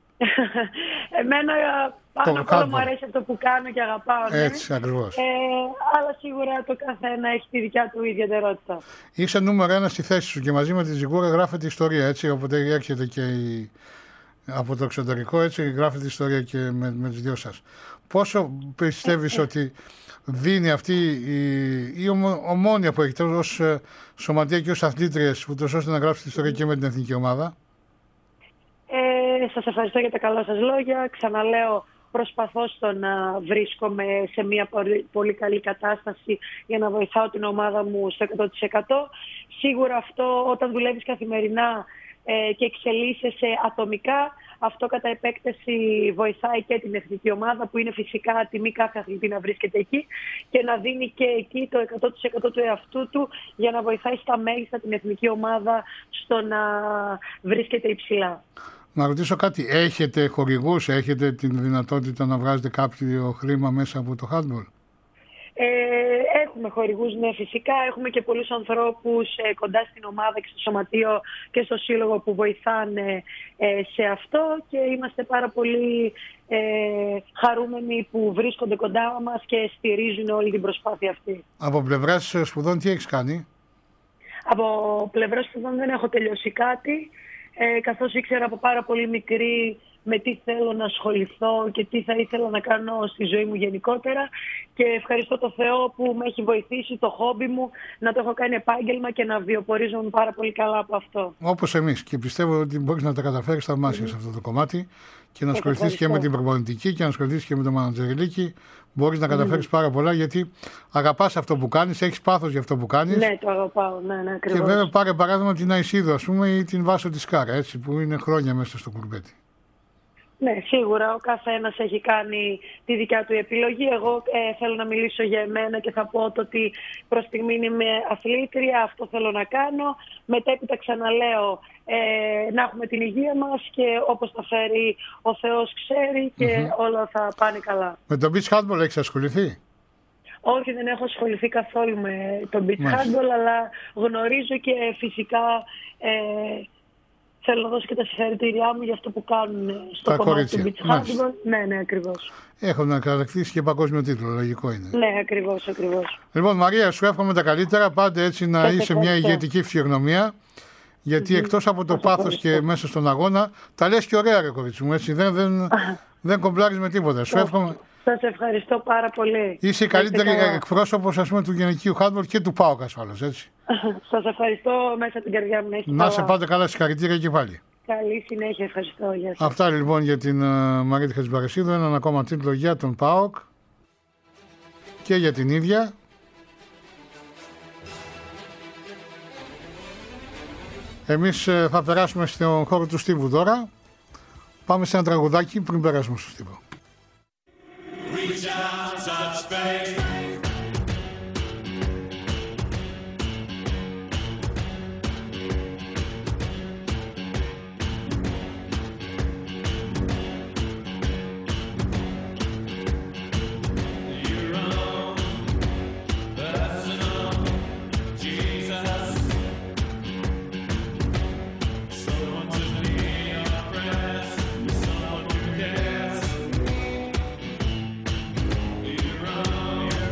F: Εμένα πάνω απ' όλα μου αρέσει αυτό που κάνω και αγαπάω. Ναι. Έτσι, ακριβώς. Ε, αλλά σίγουρα το καθένα έχει τη δικιά του ιδιαιτερότητα. Είσαι νούμερο ένα στη θέση σου και μαζί με τη Ζιγούρα γράφεται ιστορία, έτσι, οπότε έρχεται και η... από το εξωτερικό, έτσι, γράφεται ιστορία και με, με τις δυο σας. Πόσο πιστεύεις ότι δίνει αυτή η, η ομόνοια που έχετε ως σωματεία και ως αθλήτριες, ούτως ώστε να γράψετε ιστορία και με την εθνική ομάδα? Ε, σας ευχαριστώ για τα καλά σας λόγια. Ξαναλέω, προσπαθώ στο να βρίσκομαι σε μια πολύ, πολύ καλή κατάσταση για να βοηθάω την ομάδα μου στο εκατό τοις εκατό. Σίγουρα αυτό, όταν δουλεύεις καθημερινά ε, και εξελίσσεσαι ατομικά, αυτό κατά επέκταση βοηθάει και την εθνική ομάδα, που είναι φυσικά τιμή κάθε αθλητή να βρίσκεται εκεί και να δίνει και εκεί το εκατό τοις εκατό του εαυτού του για να βοηθάει στα μέγιστα την εθνική ομάδα στο να βρίσκεται υψηλά. Να ρωτήσω κάτι, έχετε χορηγούς, έχετε την δυνατότητα να βγάζετε κάποιο χρήμα μέσα από το handball? Ε, έχουμε χορηγούς, ναι, φυσικά. Έχουμε και πολλούς ανθρώπους ε, κοντά στην ομάδα και στο σωματείο και στο σύλλογο που βοηθάνε ε, σε αυτό και είμαστε πάρα πολύ ε, χαρούμενοι που βρίσκονται κοντά μας και στηρίζουν όλη την προσπάθεια αυτή. Από πλευράς σπουδών τι έχεις κάνει? Από πλευράς σπουδών δεν έχω τελειώσει κάτι. Ε, καθώς ήξερα από πάρα πολύ μικρή με τι θέλω να ασχοληθώ και τι θα ήθελα να κάνω στη ζωή μου γενικότερα. Και ευχαριστώ το Θεό που με έχει βοηθήσει το χόμπι μου να το έχω κάνει επάγγελμα και να βιοπορίζομαι πάρα πολύ καλά από αυτό.
B: Όπως εμείς. Και πιστεύω ότι μπορείς να τα καταφέρεις θαυμάσια mm-hmm. σε αυτό το κομμάτι και να ασχοληθείς και με την προπονητική και να ασχοληθείς και με το μανατζεριλίκι. Μπορείς να καταφέρεις mm-hmm. πάρα πολλά γιατί αγαπάς αυτό που κάνεις, έχεις πάθος για αυτό που κάνεις.
F: Ναι, το αγαπάω. Ναι, ναι, ακριβώς.
B: Και βέβαια πάρε παράδειγμα την Αϊσίδο, ας πούμε, ή την Βάσο της Κάρα, έτσι, που είναι χρόνια μέσα στο κουρμπέτι.
F: Ναι, σίγουρα ο καθένας έχει κάνει τη δικιά του επιλογή. Εγώ ε, θέλω να μιλήσω για εμένα και θα πω το ότι προς στιγμή είμαι αθλήτρια, αυτό θέλω να κάνω. Μετέπειτα ξαναλέω ε, να έχουμε την υγεία μας και όπως τα φέρει ο Θεός ξέρει και mm-hmm. όλα θα πάνε καλά.
B: Με το beach handball έχεις ασχοληθεί?
F: Όχι, δεν έχω ασχοληθεί καθόλου με το beach handball, αλλά γνωρίζω και φυσικά... Ε, θέλω να δώσω και τα συγχαρητήριά μου για αυτό που κάνουν στο τα κομμάτι κορίτσια. Του beach handball. Ναι, ναι, ακριβώς.
B: Έχουν να κατακτήσει και παγκόσμιο τίτλο, λογικό είναι.
F: Ναι, ακριβώς, ακριβώς.
B: Λοιπόν, Μαρία, σου εύχομαι τα καλύτερα. Πάντα έτσι να είσαι μια ηγετική φυσιογνωμία. Γιατί mm-hmm. εκτός από το πάθος και μέσα στον αγώνα, τα λες και ωραία, ρε κορίτσι μου. Έτσι, δεν, δεν, δεν κομπλάρεις με τίποτα. Σου εύχομαι.
F: Σας ευχαριστώ πάρα πολύ.
B: Είσαι η καλύτερη εκπρόσωπος, ας πούμε, του γυναικείου handball και του ΠΑΟΚ ασφαλώς, έτσι.
F: Σας ευχαριστώ μέσα από την καρδιά μου. Να,
B: να σε πάτε καλά, συγχαρητήρια και πάλι.
F: Καλή συνέχεια, ευχαριστώ. Γεια σας.
B: Αυτά λοιπόν για την uh, Μαρίτη Χατζημπαρασίδου, έναν ακόμα τίτλο για τον ΠΑΟΚ και για την ίδια. Εμείς uh, θα περάσουμε στον χώρο του Στίβου τώρα. Πάμε σε ένα τραγουδάκι πριν περάσουμε στο Στίβο. Reach out, touch faith.
G: You're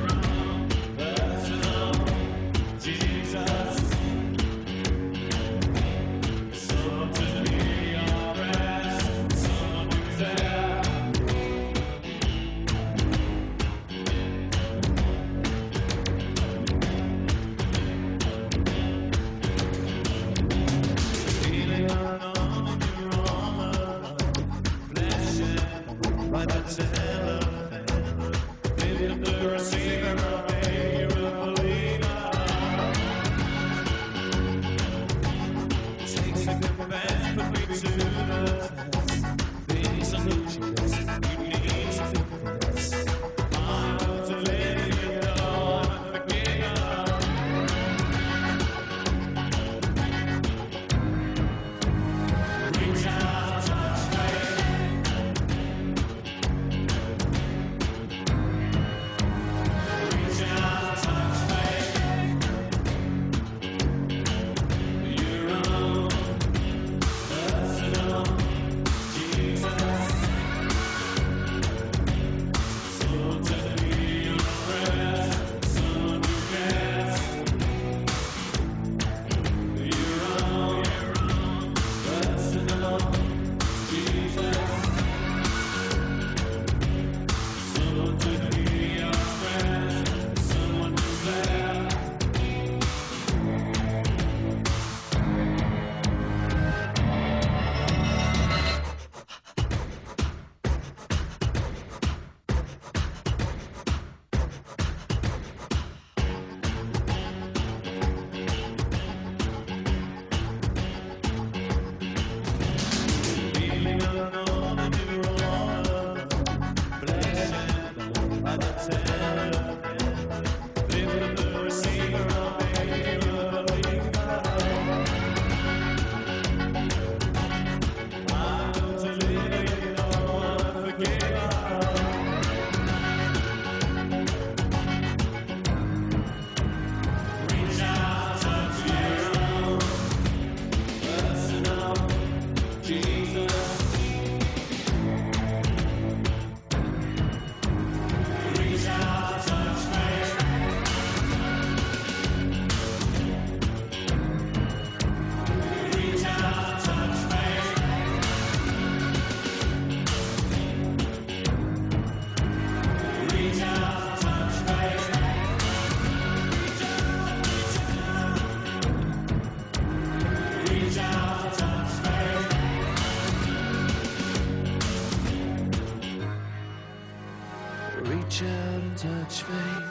E: Reach out and touch fate.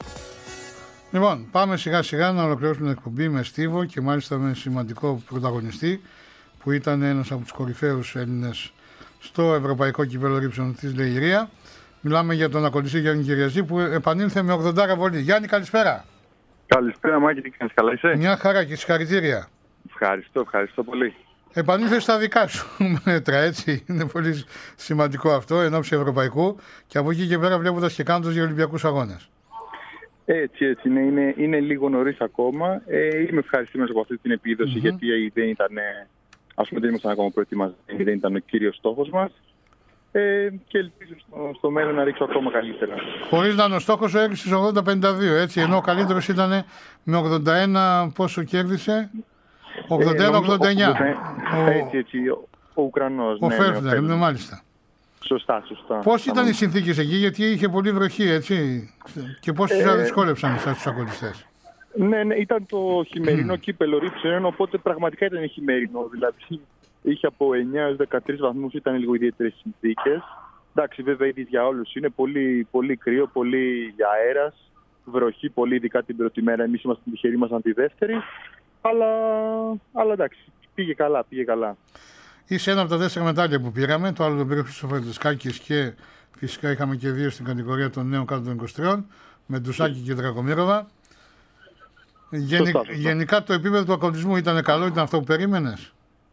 B: Λοιπόν, πάμε σιγά σιγά να ολοκληρώσουμε την εκπομπή με Στίβο και μάλιστα με σημαντικό πρωταγωνιστή που ήταν ένας από τους κορυφαίους Έλληνες στο Ευρωπαϊκό Κυπέλλο Ρήψων της Λεϊρία. Μιλάμε για τον ακολουθή Γιάννη Κυριαζή που επανήλθε με ογδόντα βολή. Γιάννη, καλησπέρα.
G: Καλησπέρα, Μάκη, τι κάνεις, καλά είσαι?
B: Μια χαρά και συγχαρητήρια.
G: Ευχαριστώ, ευχαριστώ πολύ.
B: Επανήλθε στα δικά σου μέτρα, έτσι. Είναι πολύ σημαντικό αυτό εν ώψη Ευρωπαϊκού και από εκεί και πέρα βλέποντας και κάνοντας για Ολυμπιακούς Αγώνες.
G: Έτσι, έτσι. Είναι, είναι, είναι λίγο νωρίς ακόμα. Ε, είμαι ευχαριστημένος από αυτή την επίδοση, mm-hmm. γιατί δεν ήταν, ας πούμε, δεν ήμασταν ακόμα προετοιμασμένοι, δεν ήταν ο κύριος στόχος μας. Ε, και ελπίζω στο, στο μέλλον να ρίξω ακόμα καλύτερα.
B: Χωρίς να είναι ο στόχος σου, έριξες ογδόντα πενήντα δύο, έτσι. Ενώ ο καλύτερος ήταν με ογδόντα ένα, πόσο κέρδισε? ογδόντα ένα ογδόντα εννιά.
G: Ε, έτσι, έτσι. Ο, ο Ουκρανός.
B: Ο
G: ναι,
B: Φέρφνερ,
G: ναι,
B: ναι, μάλιστα.
G: Σωστά, σωστά.
B: Πώς ήταν οι συνθήκες εκεί, γιατί είχε πολύ βροχή, έτσι. Και πώς τους
G: ε,
B: δυσκόλεψαν εσάς τους ακολουθές?
G: Ναι, ναι, ήταν το χειμερινό κύπελλο Ρήψεων, οπότε πραγματικά ήταν χειμερινό. Δηλαδή είχε από εννιά έως δεκατρείς βαθμούς, ήταν λίγο ιδιαίτερες συνθήκες. Εντάξει, βέβαια ήδη για όλους είναι πολύ, πολύ κρύο, πολύ αέρας, βροχή, πολύ ειδικά την πρώτη μέρα. Εμείς ήμασταν τυχεροί, ήμασταν τη δεύτερη. Αλλά, αλλά εντάξει, πήγε καλά, πήγε καλά.
B: Είσαι ένα από τα τέσσερα μετάλλια που πήραμε. Το άλλο το πήρε ο Χρυστοφελτσκάκης και φυσικά είχαμε και δύο στην κατηγορία των νέων κάτω των είκοσι τριών με Ντουσάκη και Δρακομύροβα. Γενι...
G: Σωστά, σωστά.
B: Γενικά το επίπεδο του ακολουθισμού ήταν καλό, ήταν αυτό που περίμενες?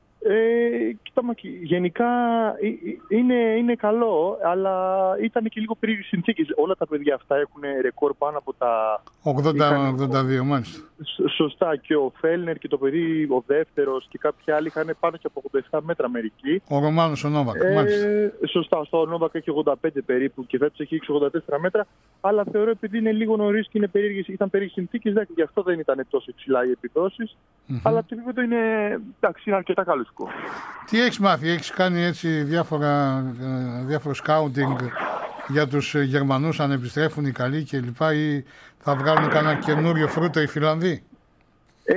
G: Ε, κοίτα, γενικά είναι, είναι καλό, αλλά ήταν και λίγο περίεργες συνθήκες. Όλα τα παιδιά αυτά έχουν ρεκόρ πάνω από τα
B: ογδόντα ογδόντα δύο, μάλιστα.
G: Σωστά, και ο Φέλνερ και το παιδί ο δεύτερος και κάποιοι άλλοι είχαν πάνω και από ογδόντα επτά μέτρα μερικοί.
B: Ο Ρωμάνος ο Νόβακ,
G: ε,
B: μάλιστα.
G: Σωστά, στο Νόβακ έχει ογδόντα πέντε περίπου και φέτος έχει ογδόντα τέσσερα μέτρα. Αλλά θεωρώ επειδή είναι λίγο νωρίς και είναι περίεργες, ήταν περίεργες συνθήκες, γι' αυτό δεν ήταν τόσο υψηλά οι επιδόσεις. Mm-hmm. Αλλά το επίπεδο είναι, εντάξει, είναι αρκετά καλό.
B: Τι έχεις μάθει, έχεις κάνει έτσι διάφορα, διάφορο σκάουτινγκ για τους Γερμανούς, αν επιστρέφουν οι καλοί κλπ. Ή θα βγάλουν κανένα καινούριο φρούτο οι Φιλανδοί?
G: Ε,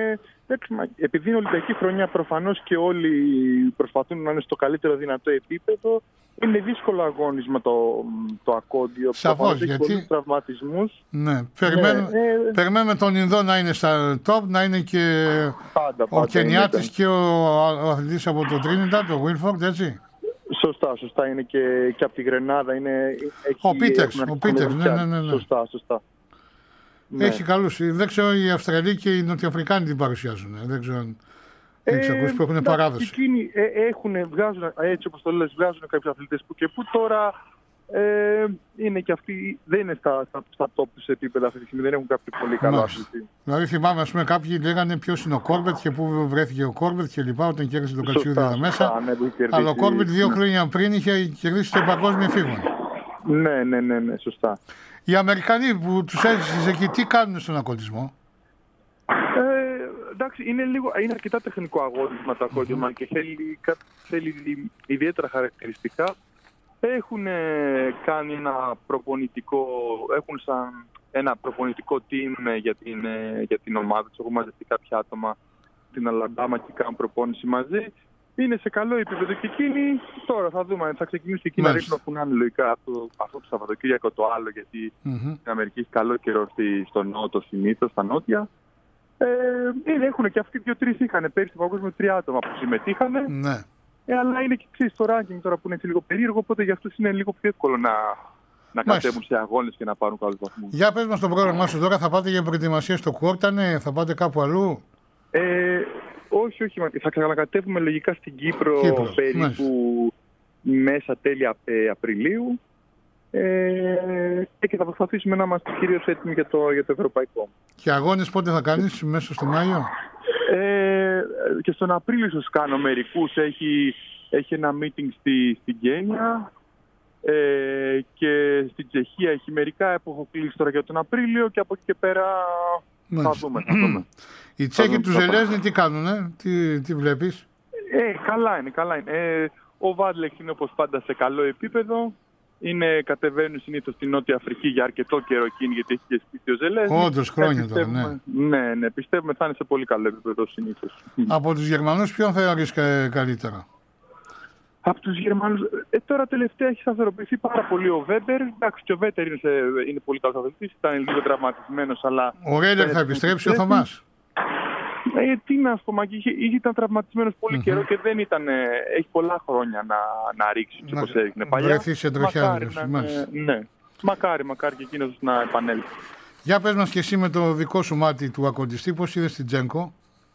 G: επειδή είναι Ολυμπιακή χρονιά, προφανώς και όλοι προσπαθούν να είναι στο καλύτερο δυνατό επίπεδο. Είναι δύσκολο αγώνισμα το, το ακόντιο.
B: Σαφώς,
G: γιατί... Έχει πολλούς τραυματισμούς.
B: Ναι, περιμένουμε, ναι, ε... περιμένουμε τον Ινδό να είναι στα top, να είναι και πάντα, ο Κενιάτης και ο, ο αθλητής από το Τρίνινταντ, το Βίλφορντ, έτσι.
G: Σωστά, σωστά. Είναι και, και από τη Γρενάδα. Είναι, έχει,
B: ο Πίτερς, ο Πίτερς, ναι, ναι, ναι, ναι.
G: Σωστά, σωστά.
B: Έχει ναι. καλούς. Δεν ξέρω, οι Αυστραλοί και οι Νοτιοαφρικάνοι την παρουσιάζουν. Δεν ξέρω αν ε, έχεις ακούσει που έχουν παράδοση.
G: Εκείνοι ε, έχουν, βγάζουν, έτσι όπως το λες, βγάζουν κάποιους αθλητές που και που τώρα ε, είναι και αυτοί, δεν είναι στα, στα, στα top τους επίπεδα αυτή τη στιγμή, δεν έχουν κάποιο πολύ καλό αθλητή.
B: Δηλαδή θυμάμαι, ας πούμε, κάποιοι λέγανε ποιος είναι ο Κόρμπετ και πού βρέθηκε ο Κόρμπετ και λοιπά όταν κέρδισε τον Κατσιούδη εδώ μέσα. Ναι, αλλά ο Κόρμπετ δύο χρόνια πριν είχε κερδίσει το παγκόσμιο φύγον.
G: Ναι, ναι, ναι, ναι, σωστά.
B: Οι Αμερικανοί που τους έζησες εκεί, τι κάνουν στον ακολουθισμό?
G: Ε, εντάξει, είναι, λίγο, είναι αρκετά τεχνικό αγώνισμα το ακόλουθημα mm-hmm. και θέλει, θέλει ιδιαίτερα χαρακτηριστικά. Έχουν κάνει ένα προπονητικό, έχουν σαν ένα προπονητικό team για την, για την ομάδα τους. Έχουν μαζευτεί κάποια άτομα στην Αλαμπάμα και κάνουν προπόνηση μαζί. Είναι σε καλό επίπεδο και εκείνοι τώρα θα δούμε. Θα ξεκινήσει εκεί να ρίχνουν αφού να είναι λογικά αυτό, αυτό το Σαββατοκύριακο το άλλο, γιατί mm-hmm. στην Αμερική έχει καλό καιρό στο νότο, συνήθως, στα νότια. Ε, έχουν και αυτοί δύο-τρεις είχαν πέρυσι στο παγκόσμιο τρία άτομα που συμμετείχαν.
B: Ναι.
G: Ε, αλλά είναι και ξέρεις το ranking τώρα που είναι έτσι λίγο περίεργο, οπότε για αυτούς είναι λίγο πιο εύκολο να, να κατέβουν σε αγώνες και να πάρουν καλούς βαθμούς.
B: Για πες μας το πρόγραμμά σου τώρα, θα πάτε για προετοιμασία στο Κόρτανε, θα πάτε κάπου αλλού?
G: Ε, όχι, όχι. Θα ξανακατέβουμε λογικά στην Κύπρο, Κύπρο. περίπου Μάλιστα. μέσα τέλη Απριλίου ε, και θα προσπαθήσουμε να είμαστε κυρίως έτοιμοι για το, για το ευρωπαϊκό.
B: Και αγώνες πότε θα κάνεις, μέσα στο Μάιο?
G: Ε, και στον Απρίλιο ίσως κάνω μερικούς. Έχει, έχει ένα meeting στη, στην Κένια ε, και στην Τσεχία έχει μερικά που έχω κλείσει τώρα για τον Απρίλιο και από εκεί και πέρα θα δούμε. Θα δούμε.
B: Οι Τσέχοι του Ζελέζνη τι κάνουνε, τι, τι βλέπεις?
G: Ε, καλά είναι, καλά είναι. Ε, ο Βάντλεχ είναι όπως πάντα σε καλό επίπεδο. Είναι, κατεβαίνουν συνήθως στην Νότια Αφρική για αρκετό καιρό εκείνη, γιατί έχει και σπίτι ο Ζελέζνη.
B: Όντως, χρόνια τώρα, ναι.
G: Ναι, ναι, πιστεύουμε θα είναι σε πολύ καλό επίπεδο συνήθως.
B: Από τους Γερμανούς ποιον θεωρείς καλύτερα?
G: Από τους Γερμανούς, ε, τώρα τελευταία έχει σταθεροποιηθεί πάρα πολύ ο Βέμπερ. Εντάξει, και ο Βέτερ είναι, σε, είναι πολύ καλός αθλητής, ήταν λίγο τραυματισμένος, αλλά...
B: Ο Ρέιλερ θα επιστρέψει, ο Θωμάς.
G: Ε, τι να σου πω, είχε, ήταν τραυματισμένος πολύ mm-hmm. καιρό και δεν ήταν, ε, έχει πολλά χρόνια να, να ρίξει όπως έδειχνε παλιά.
B: Βρεθεί σε τροχιά.
G: Ναι, μακάρι, μακάρι και εκείνος να επανέλθει.
B: Για πες μας και εσύ με το δικό σου μάτι του ακοντιστή, πώς είδες την Τζένκο?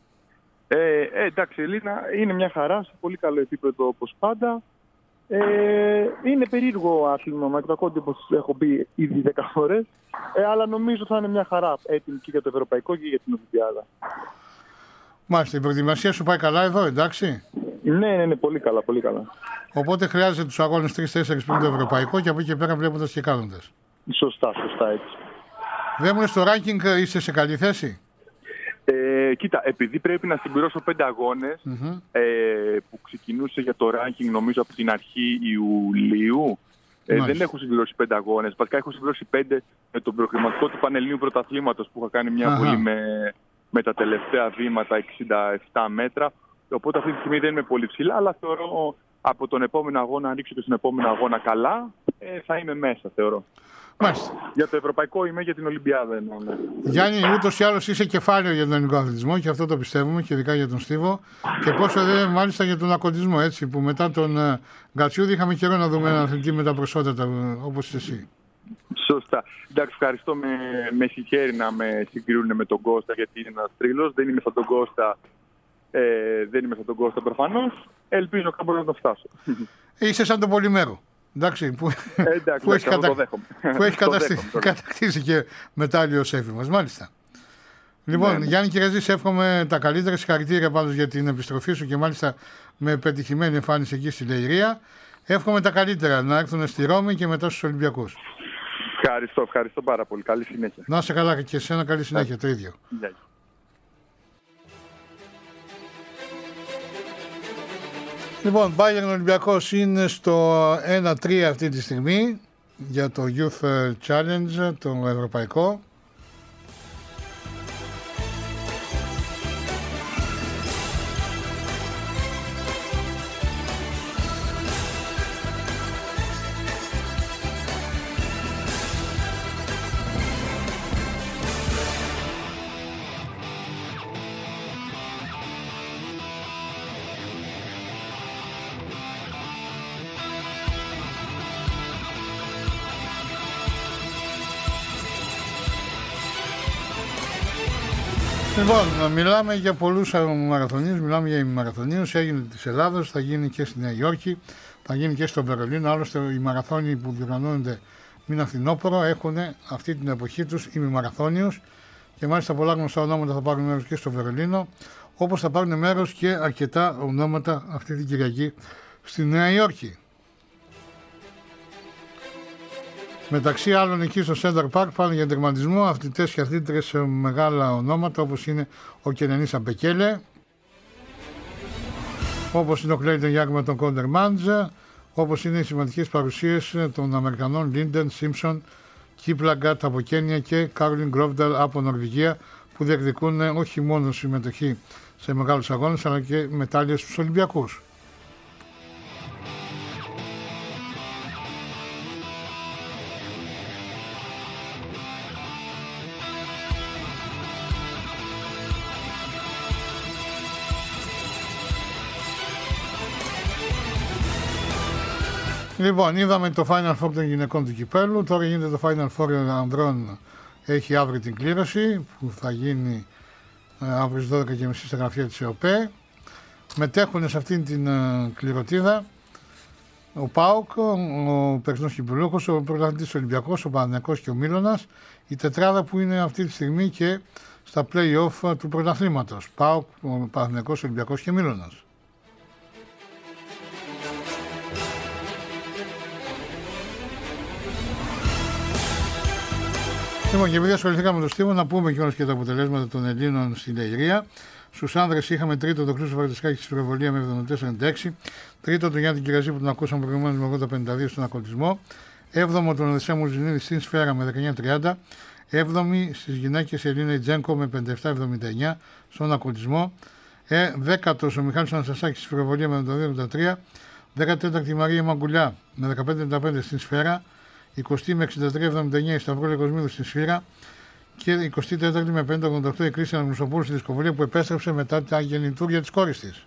G: Ε, ε, εντάξει, η Ελίνα είναι μια χαρά, σε πολύ καλό επίπεδο όπως πάντα. Ε, είναι περίεργο άθλημα με το ακόντι, όπως έχω πει ήδη δέκα φορές, ε, αλλά νομίζω θα είναι μια χαρά έτοιμη και για το ευρωπαϊκό και για την Ολυμπιάδα.
B: Μάλιστα, η προετοιμασία σου πάει καλά εδώ, εντάξει?
G: Ναι, ναι, ναι, πολύ καλά, πολύ καλά.
B: Οπότε χρειάζεται τους αγώνες τρεις τέσσερις πριν το ευρωπαϊκό και από εκεί και πέρα βλέποντας και κάνοντας.
G: Σωστά, σωστά έτσι.
B: Δεν μου λες στο ranking είσαι σε καλή θέση?
G: Ε, κοίτα, επειδή πρέπει να συμπληρώσω πέντε αγώνες mm-hmm. ε, που ξεκινούσε για το ranking νομίζω από την αρχή Ιουλίου, ε, δεν έχω συμπληρώσει πέντε αγώνες. Βασικά έχω συμπληρώσει πέντε με τον προκριματικό του Πανελληνίου Πρωταθλήματος που είχα κάνει μια βολή με, με τα τελευταία βήματα εξήντα επτά μέτρα. Οπότε αυτή τη στιγμή δεν είμαι πολύ ψηλά, αλλά θεωρώ από τον επόμενο αγώνα, αν ρίξω και στον επόμενο αγώνα καλά, ε, θα είμαι μέσα, θεωρώ.
B: Μάλιστα.
G: Για το ευρωπαϊκό είμαι, για την Ολυμπιάδα εννοώ. Ναι.
B: Γιάννη, ούτως ή άλλως είσαι κεφάλαιο για τον ελληνικό αθλητισμό και αυτό το πιστεύουμε και ειδικά για τον Στίβο. Και πόσο δεν μάλιστα για τον ακοντισμό, έτσι, που μετά τον uh, Γκατσιούδη είχαμε καιρό να δούμε έναν αθλητή με τα προσώτατα όπως είσαι εσύ.
G: Σωστά. Εντάξει, ευχαριστώ. Με, με συγχαίρει να με συγκρίνουν με τον Κώστα, γιατί είναι ένας τρίλος. Δεν είμαι σαν τον Κώστα, ε, δεν είμαι σαν τον Κώστα προφανώς. Ελπίζω κάπου να το φτάσω.
B: Είσαι σαν τον Πολυμέρο. Εντάξει, που,
G: ε, εντάξει,
B: που, έχει, κατα... που έχει
G: καταστη...
B: κατακτήσει και μετάλλιο σέφι μας, μάλιστα. Λοιπόν, ναι. Γιάννη Κυραζή, σε εύχομαι τα καλύτερα. Συγχαρητήρια πάντως για την επιστροφή σου και μάλιστα με πετυχημένη εμφάνιση εκεί στη Λεϊρία. Εύχομαι τα καλύτερα να έρθουν στη Ρώμη και μετά στους Ολυμπιακούς.
G: Ευχαριστώ, ευχαριστώ πάρα πολύ. Καλή συνέχεια.
B: Να είσαι καλά και εσένα, καλή συνέχεια, yeah. το ίδιο.
G: Yeah.
B: Λοιπόν, Bayern Ολυμπιακός είναι στο ένα τρία αυτή τη στιγμή για το Youth Challenge, το ευρωπαϊκό. Λοιπόν, μιλάμε για πολλούς μαραθωνίους, μιλάμε για ημιμαραθωνίους, έγινε της Ελλάδος, θα γίνει και στη Νέα Υόρκη, θα γίνει και στο Βερολίνο, άλλωστε οι μαραθώνιοι που διοργανώνονται μήνα φθινόπωρο έχουν αυτή την εποχή τους ημιμαραθώνιους και μάλιστα πολλά γνωστά ονόματα θα πάρουν μέρος και στο Βερολίνο, όπως θα πάρουν μέρος και αρκετά ονόματα αυτή την Κυριακή στη Νέα Υόρκη. Μεταξύ άλλων εκεί στο Center Park πάνε για τερματισμό αθλητές και αθλήτρες σε μεγάλα ονόματα όπως είναι ο Κενενής Αμπεκέλε, όπως είναι ο Κλέιντον Γιάνγκ με τον Κόντερ Μάντζα, όπως είναι οι σημαντικές παρουσίες των Αμερικανών Λίντεν, Σίμψον, Κίπλαγκατ από Κένια και Κάρολιν Γκρόβνταλ από Νορβηγία που διεκδικούν όχι μόνο συμμετοχή σε μεγάλους αγώνες αλλά και μετάλλια στους Ολυμπιακούς. Λοιπόν, είδαμε το Final Four των γυναικών του κυπέλου, τώρα γίνεται το Final Four των ανδρών, έχει αύριο την κλήρωση που θα γίνει αύριο στις δώδεκα και μισή στα γραφεία της ΕΟΠΕ. Μετέχουν σε αυτήν την uh, κληρωτίδα ο ΠΑΟΚ, ο περσινός κυπελούχος, ο πρωταθλητής Ολυμπιακός, ο Παναθηναϊκός και ο Μίλωνας, η τετράδα που είναι αυτή τη στιγμή και στα play-off του πρωταθλήματος, ΠΑΟΚ, ο Παναθηναϊκός, Ολυμπιακός και Μίλωνας. Λοιπόν, και επειδή ασχοληθήκαμε με το Στίβο, να πούμε κιόλας και τα αποτελέσματα των Ελλήνων στη Λεϊρία. Στους άνδρες είχαμε τρίτο τον Χρήστο Βαρτισκάκη στη Φρεβολία με εβδομήντα τέσσερα ενενήντα έξι, τρίτο τον Γιάννη Κυραζή που τον ακούσαμε προηγουμένως με ογδόντα πενήντα δύο στον ακολουθισμό, έβδομο τον Οδυσσέα Μουρζινίδη στην Σφαίρα με δεκαεννιά τριάντα, έβδομη στις γυναίκες η Ελίνα Τζένκο με πενήντα επτά εβδομήντα εννιά στον ακολουθισμό, ε, δέκατος ο Μιχάλης Αναστασάκης στη Φρεβολία με εβδομήντα δύο εβδομήντα τρία, δέκατη Μαρία Μαγκουλιά με δεκαπέντε τριάντα πέντε στην Σφαίρα, εικοστή με εξήντα τρία εβδομήντα εννέα η Σταυρούλα Κοσμίδου στην Σφύρα και εικοστή τέταρτη με πενήντα ογδόντα οκτώ η Κρίστινα Γνουσοπούλου στη Δισκοβολία που επέστρεψε μετά τα γεννητούρια της κόρης της.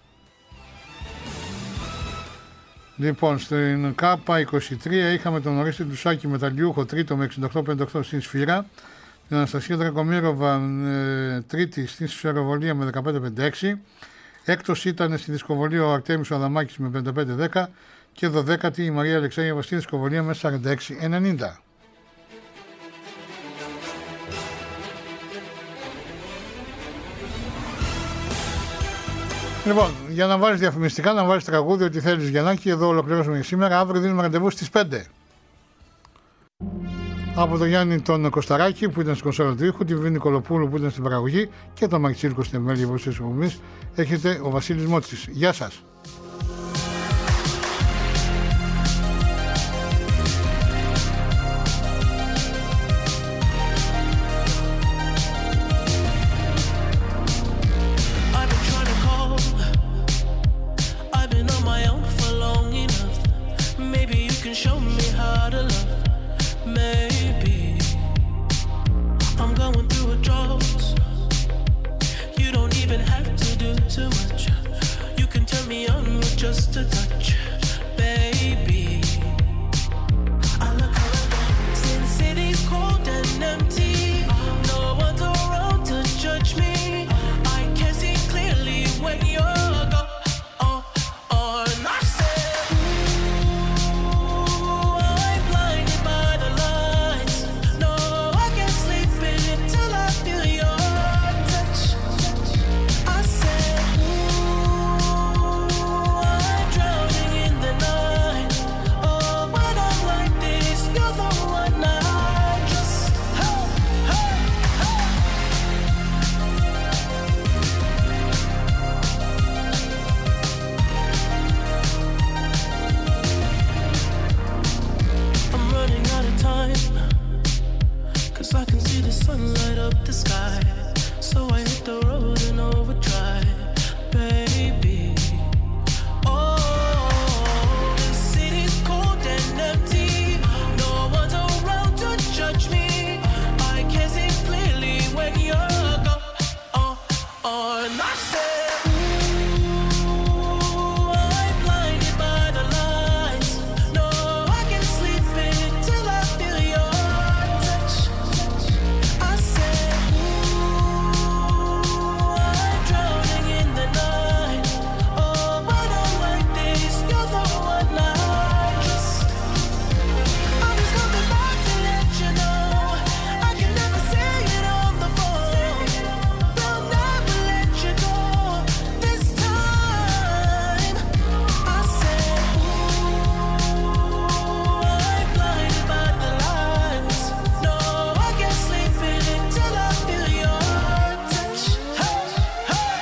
B: Λοιπόν, στην ΚΑΠΑ είκοσι τρία είχαμε τον Ορέστη Ντουσάκη μεταλλιούχο τρίτο με εξήντα οκτώ πενήντα οκτώ στην Σφύρα, την Αναστασία Δρακομύροβα ε, τρίτη στην Σφαιροβολία με δεκαπέντε πενήντα έξι, έκτος ήταν στη Δισκοβολία ο Αρτέμις ο Αδαμάκης με πενήντα πέντε δέκα και δωδέκατη η Μαρία Αλεξέγεβα στη Δισκοβολία με σαράντα έξι ενενήντα. Λοιπόν, για να βάλεις διαφημιστικά, να βάλεις τραγούδι, ό,τι θέλεις Γιαννάκη, εδώ ολοκληρώσουμε για σήμερα. Αύριο δίνουμε ραντεβού στις πέντε. Από τον Γιάννη τον Κωσταράκη που ήταν στην κονσόλα του ήχου, τη Βίνη Νικολοπούλου που ήταν στην παραγωγή και τον Μαξίλκο στην επιμέλεια που είστε εμείς, έχετε ο Βασίλης Μότσης. Γεια σας.
D: Just a touch, baby. I look around, since city's cold and empty, no one's around to judge me. I can see clearly when you're gone. Oh, oh, and I said, ooh, I'm blinded by the lights. No, I can't sleep until I feel your touch. I said, I can see the sun light up the sky, so I hit the road in overdrive, baby. Oh, the city's cold and empty, no one's around to judge me. I can see clearly when you're gone. Oh, oh, and I said, ooh, I'm blinded by the lights. No, I can't sleep until I feel your touch. I said, ooh, I'm drowning in the night. Oh, but I'm like this, you're the one I just. I'm just coming back to let you know I can never say it on the phone. They'll never let you go this time. I said, ooh, I'm blinded by the lights. No, I can't sleep until I feel your touch. Hey, hey,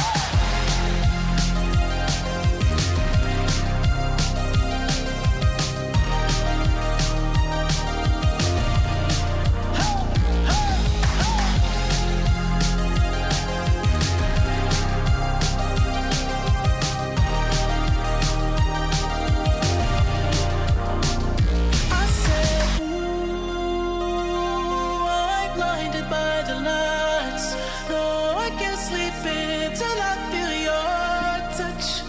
D: I said, ooh, I'm blinded by the lights. No, I can't sleep until I feel your touch.